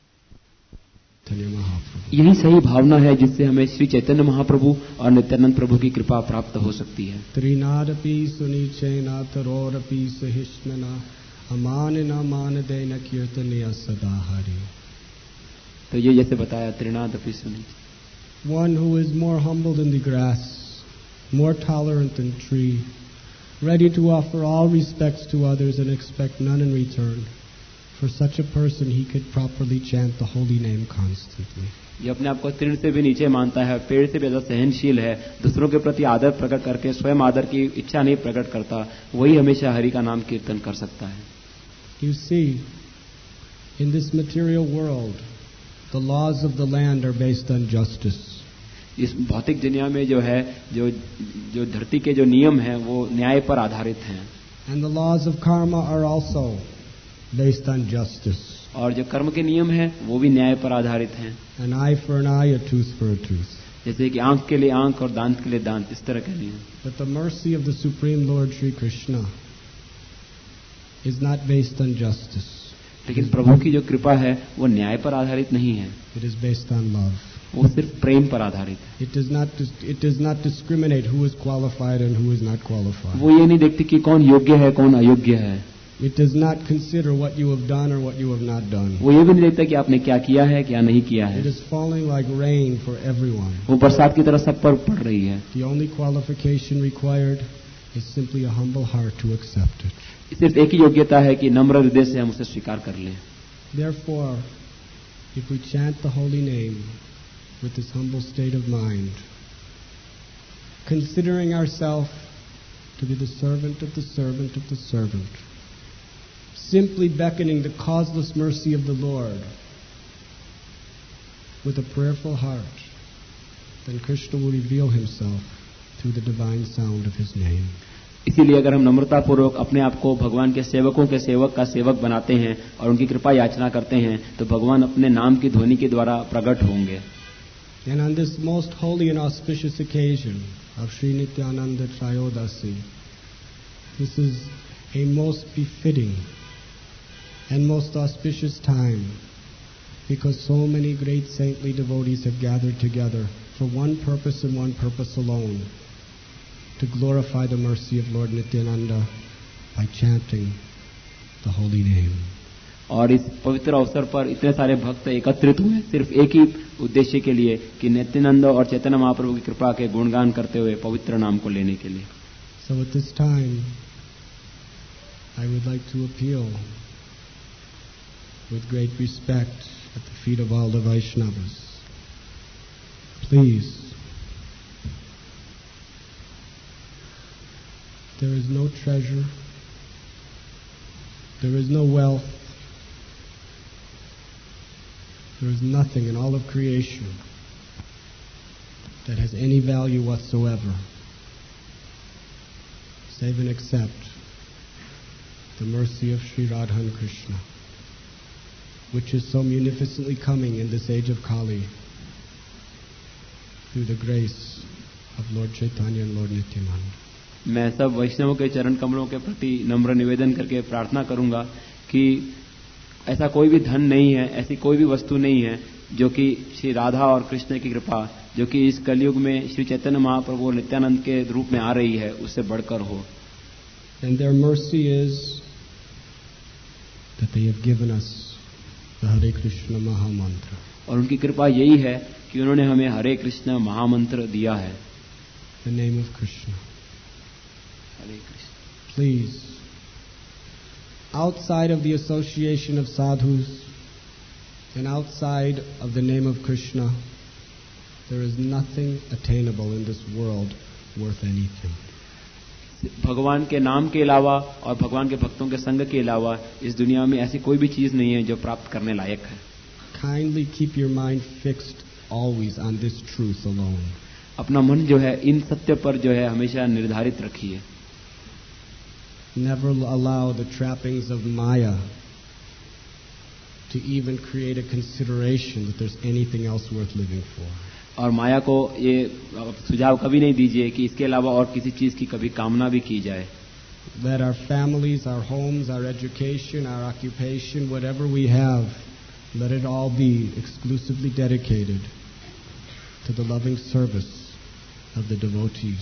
यही सही भावना है जिससे हमें श्री चैतन्य महाप्रभु और नित्यानंद प्रभु की कृपा प्राप्त हो सकती है. त्रिनादपि सुनिचेना तरोरपि सहिष्णुना अमानना मानदेन कीर्तनीय सदा हरि. तो ये जैसे बताया त्रिनादपि सुनि. One who is more humble than the grass, more tolerant than tree, ready to offer all respects to others and expect none in return. For such a person, he could properly chant the holy name constantly. ये अपने आप को तृण से भी नीचे मानता है, पेड़ से भी ज्यादा सहनशील है, दूसरों के प्रति आदर प्रकट करके स्वयं आदर की इच्छा नहीं प्रकट करता, वही हमेशा हरि का नाम कीर्तन कर सकता है. You see, in this material world, the laws of the land are based on justice. इस भौतिक दुनिया में जो है जो जो धरती के जो नियम हैं वो न्याय पर आधारित हैं. And the laws of karma are also based on justice. और जो कर्म के नियम हैं वो भी न्याय पर आधारित हैं. An eye for an eye, a tooth for a tooth. जैसे कि आंख के लिए आंख और दांत के लिए दांत, इस तरह के नियम. But the mercy of the Supreme Lord Shri Krishna is not based on justice. लेकिन प्रभु की जो कृपा है वो न्याय पर आधारित नहीं है. It is based on love. वो सिर्फ प्रेम पर आधारित है. It does not it does not discriminate who is qualified and who is not qualified. वो ये नहीं देखती कि कौन योग्य है कौन अयोग्य है. It does not consider what you have done or what you have not done. वो ये भी नहीं देखता कि आपने क्या किया है क्या नहीं किया है. It is falling like rain for everyone. वो बरसात की तरह सब पर पड़ रही है. The only qualification required is simply a humble heart to accept it. सिर्फ एक ही योग्यता है कि नम्र हृदय से हम उसे स्वीकार कर लें. Therefore, if we chant the holy name with this humble state of mind, considering ourselves to be the servant of the servant of the servant, simply beckoning the causeless mercy of the Lord with a prayerful heart, then Krishna will reveal himself through the divine sound of his name. इसीलिए अगर हम नम्रता पूर्वक अपने आप को भगवान के सेवकों के सेवक का सेवक बनाते हैं और उनकी कृपा याचना करते हैं तो भगवान अपने नाम की ध्वनि के द्वारा प्रकट होंगे. And on this most holy and auspicious occasion of Sri Nityananda Trayodasi, this is a most befitting and most auspicious time because so many great saintly devotees have gathered together for one purpose and one purpose alone, to glorify the mercy of Lord Nityananda by chanting the holy name. और इस पवित्र अवसर पर इतने सारे भक्त एकत्रित हुए सिर्फ एक ही उद्देश्य के लिए कि नित्यानंद और चैतन्य महाप्रभु की कृपा के गुणगान करते हुए पवित्र नाम को लेने के लिए. So at this time, I would like to appeal with great respect at the feet of all the Vaishnavas. Please, there is no treasure, there is no wealth, there is nothing in all of creation that has any value whatsoever, save and except the mercy of Sri Radha and Krishna, which is so munificently coming in this age of Kali through the grace of Lord Chaitanya and Lord Nityananda. मैं सब वैष्णवों के चरण कमलों के प्रति नम्र निवेदन करके प्रार्थना करूंगा कि ऐसा कोई भी धन नहीं है, ऐसी कोई भी वस्तु नहीं है जो कि श्री राधा और कृष्ण की कृपा, जो कि इस कलयुग में श्री चैतन्य महाप्रभु और नित्यानंद के रूप में आ रही है, उससे बढ़कर हो. And their mercy is that they have given us the Hare Krishna Mahamantra. और उनकी कृपा यही है कि उन्होंने हमें हरे कृष्ण महामंत्र दिया है. The name of Krishna. Hare Krishna. Please, outside of the association of sadhus and outside of the name of Krishna, there is nothing attainable in this world worth anything. भगवान के नाम के अलावा और भगवान के भक्तों के संग के अलावा इस दुनिया में ऐसी कोई भी चीज नहीं है जो प्राप्त करने लायक है. Kindly keep your mind fixed always on this truth alone. अपना मन जो है इन सत्य पर जो है हमेशा निर्धारित रखिए. Never allow the trappings of Maya to even create a consideration that there's anything else worth living for. और माया को ये सुझाव कभी नहीं दीजिए कि इसके अलावा और किसी चीज की कभी कामना भी की जाए. Let our families, our homes, our education, our occupation, whatever we have, let it all be exclusively dedicated to the loving service of the devotees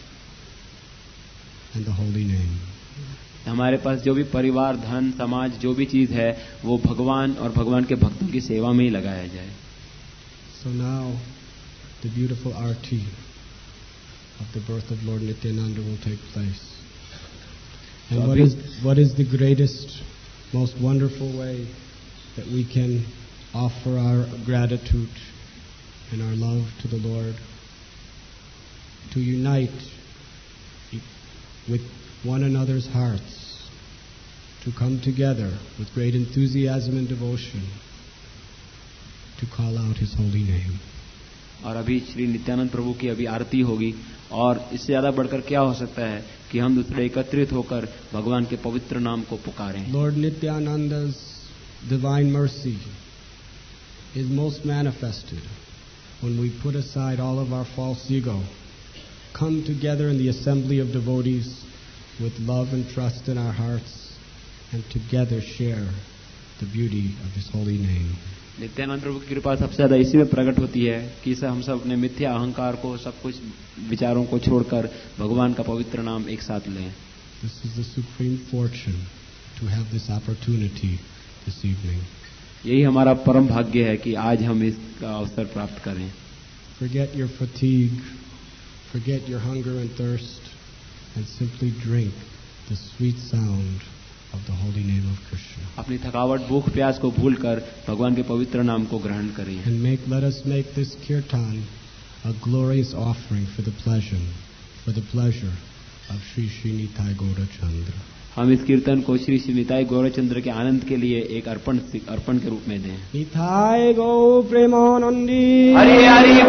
and the holy name. हमारे पास जो भी परिवार, धन, समाज, जो भी चीज है वो भगवान और भगवान के भक्तों की सेवा में ही लगाया जाए. So now the beautiful arti of the birth of Lord Nityananda will take place. And what is what is the greatest, most wonderful way that we can offer our gratitude and our love to the Lord? To unite with one another's hearts, to come together with great enthusiasm and devotion to call out His holy name. और अभी श्री नित्यानंद प्रभु की अभी आरती होगी और इससे ज्यादा बढ़कर क्या हो सकता है कि हम दूसरे एकत्रित होकर भगवान के पवित्र नाम को पुकारें. Lord Nityananda's divine mercy is most manifested when we put aside all of our false ego, come together in the assembly of devotees with love and trust in our hearts, and together share the beauty of His holy name. Nityanand प्रभु की कृपा सबसे ज्यादा इसी में प्रकट होती है कि इसे हम सब अपने मिथ्या अहंकार को, सब कुछ विचारों को छोड़कर भगवान का पवित्र नाम एक साथ लें. This is the supreme fortune to have this opportunity this evening. यही हमारा परम भाग्य है कि आज हम इसका अवसर प्राप्त करें. Forget your fatigue, forget your hunger and thirst, and simply drink the sweet sound of the holy name of Krishna. अपनी थकावट, भूख, प्यास को भूलकर भगवान के पवित्र नाम को ग्रहण करें. And make let us make this kirtan a glorious offering for the pleasure, for the pleasure of Sri Sri Nitai Gaurachandra. हम इस कीर्तन को श्री श्री निताई गौरचंद्र के आनंद के लिए एक अर्पण अर्पण के रूप में दें. निताई गौ प्रेमानंदी हरि हरि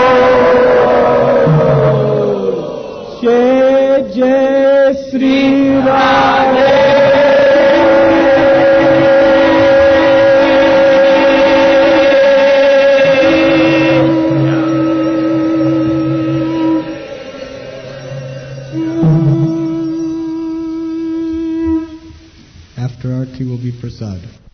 बोल. जय जय Shri Radhe. After arti will be prasad.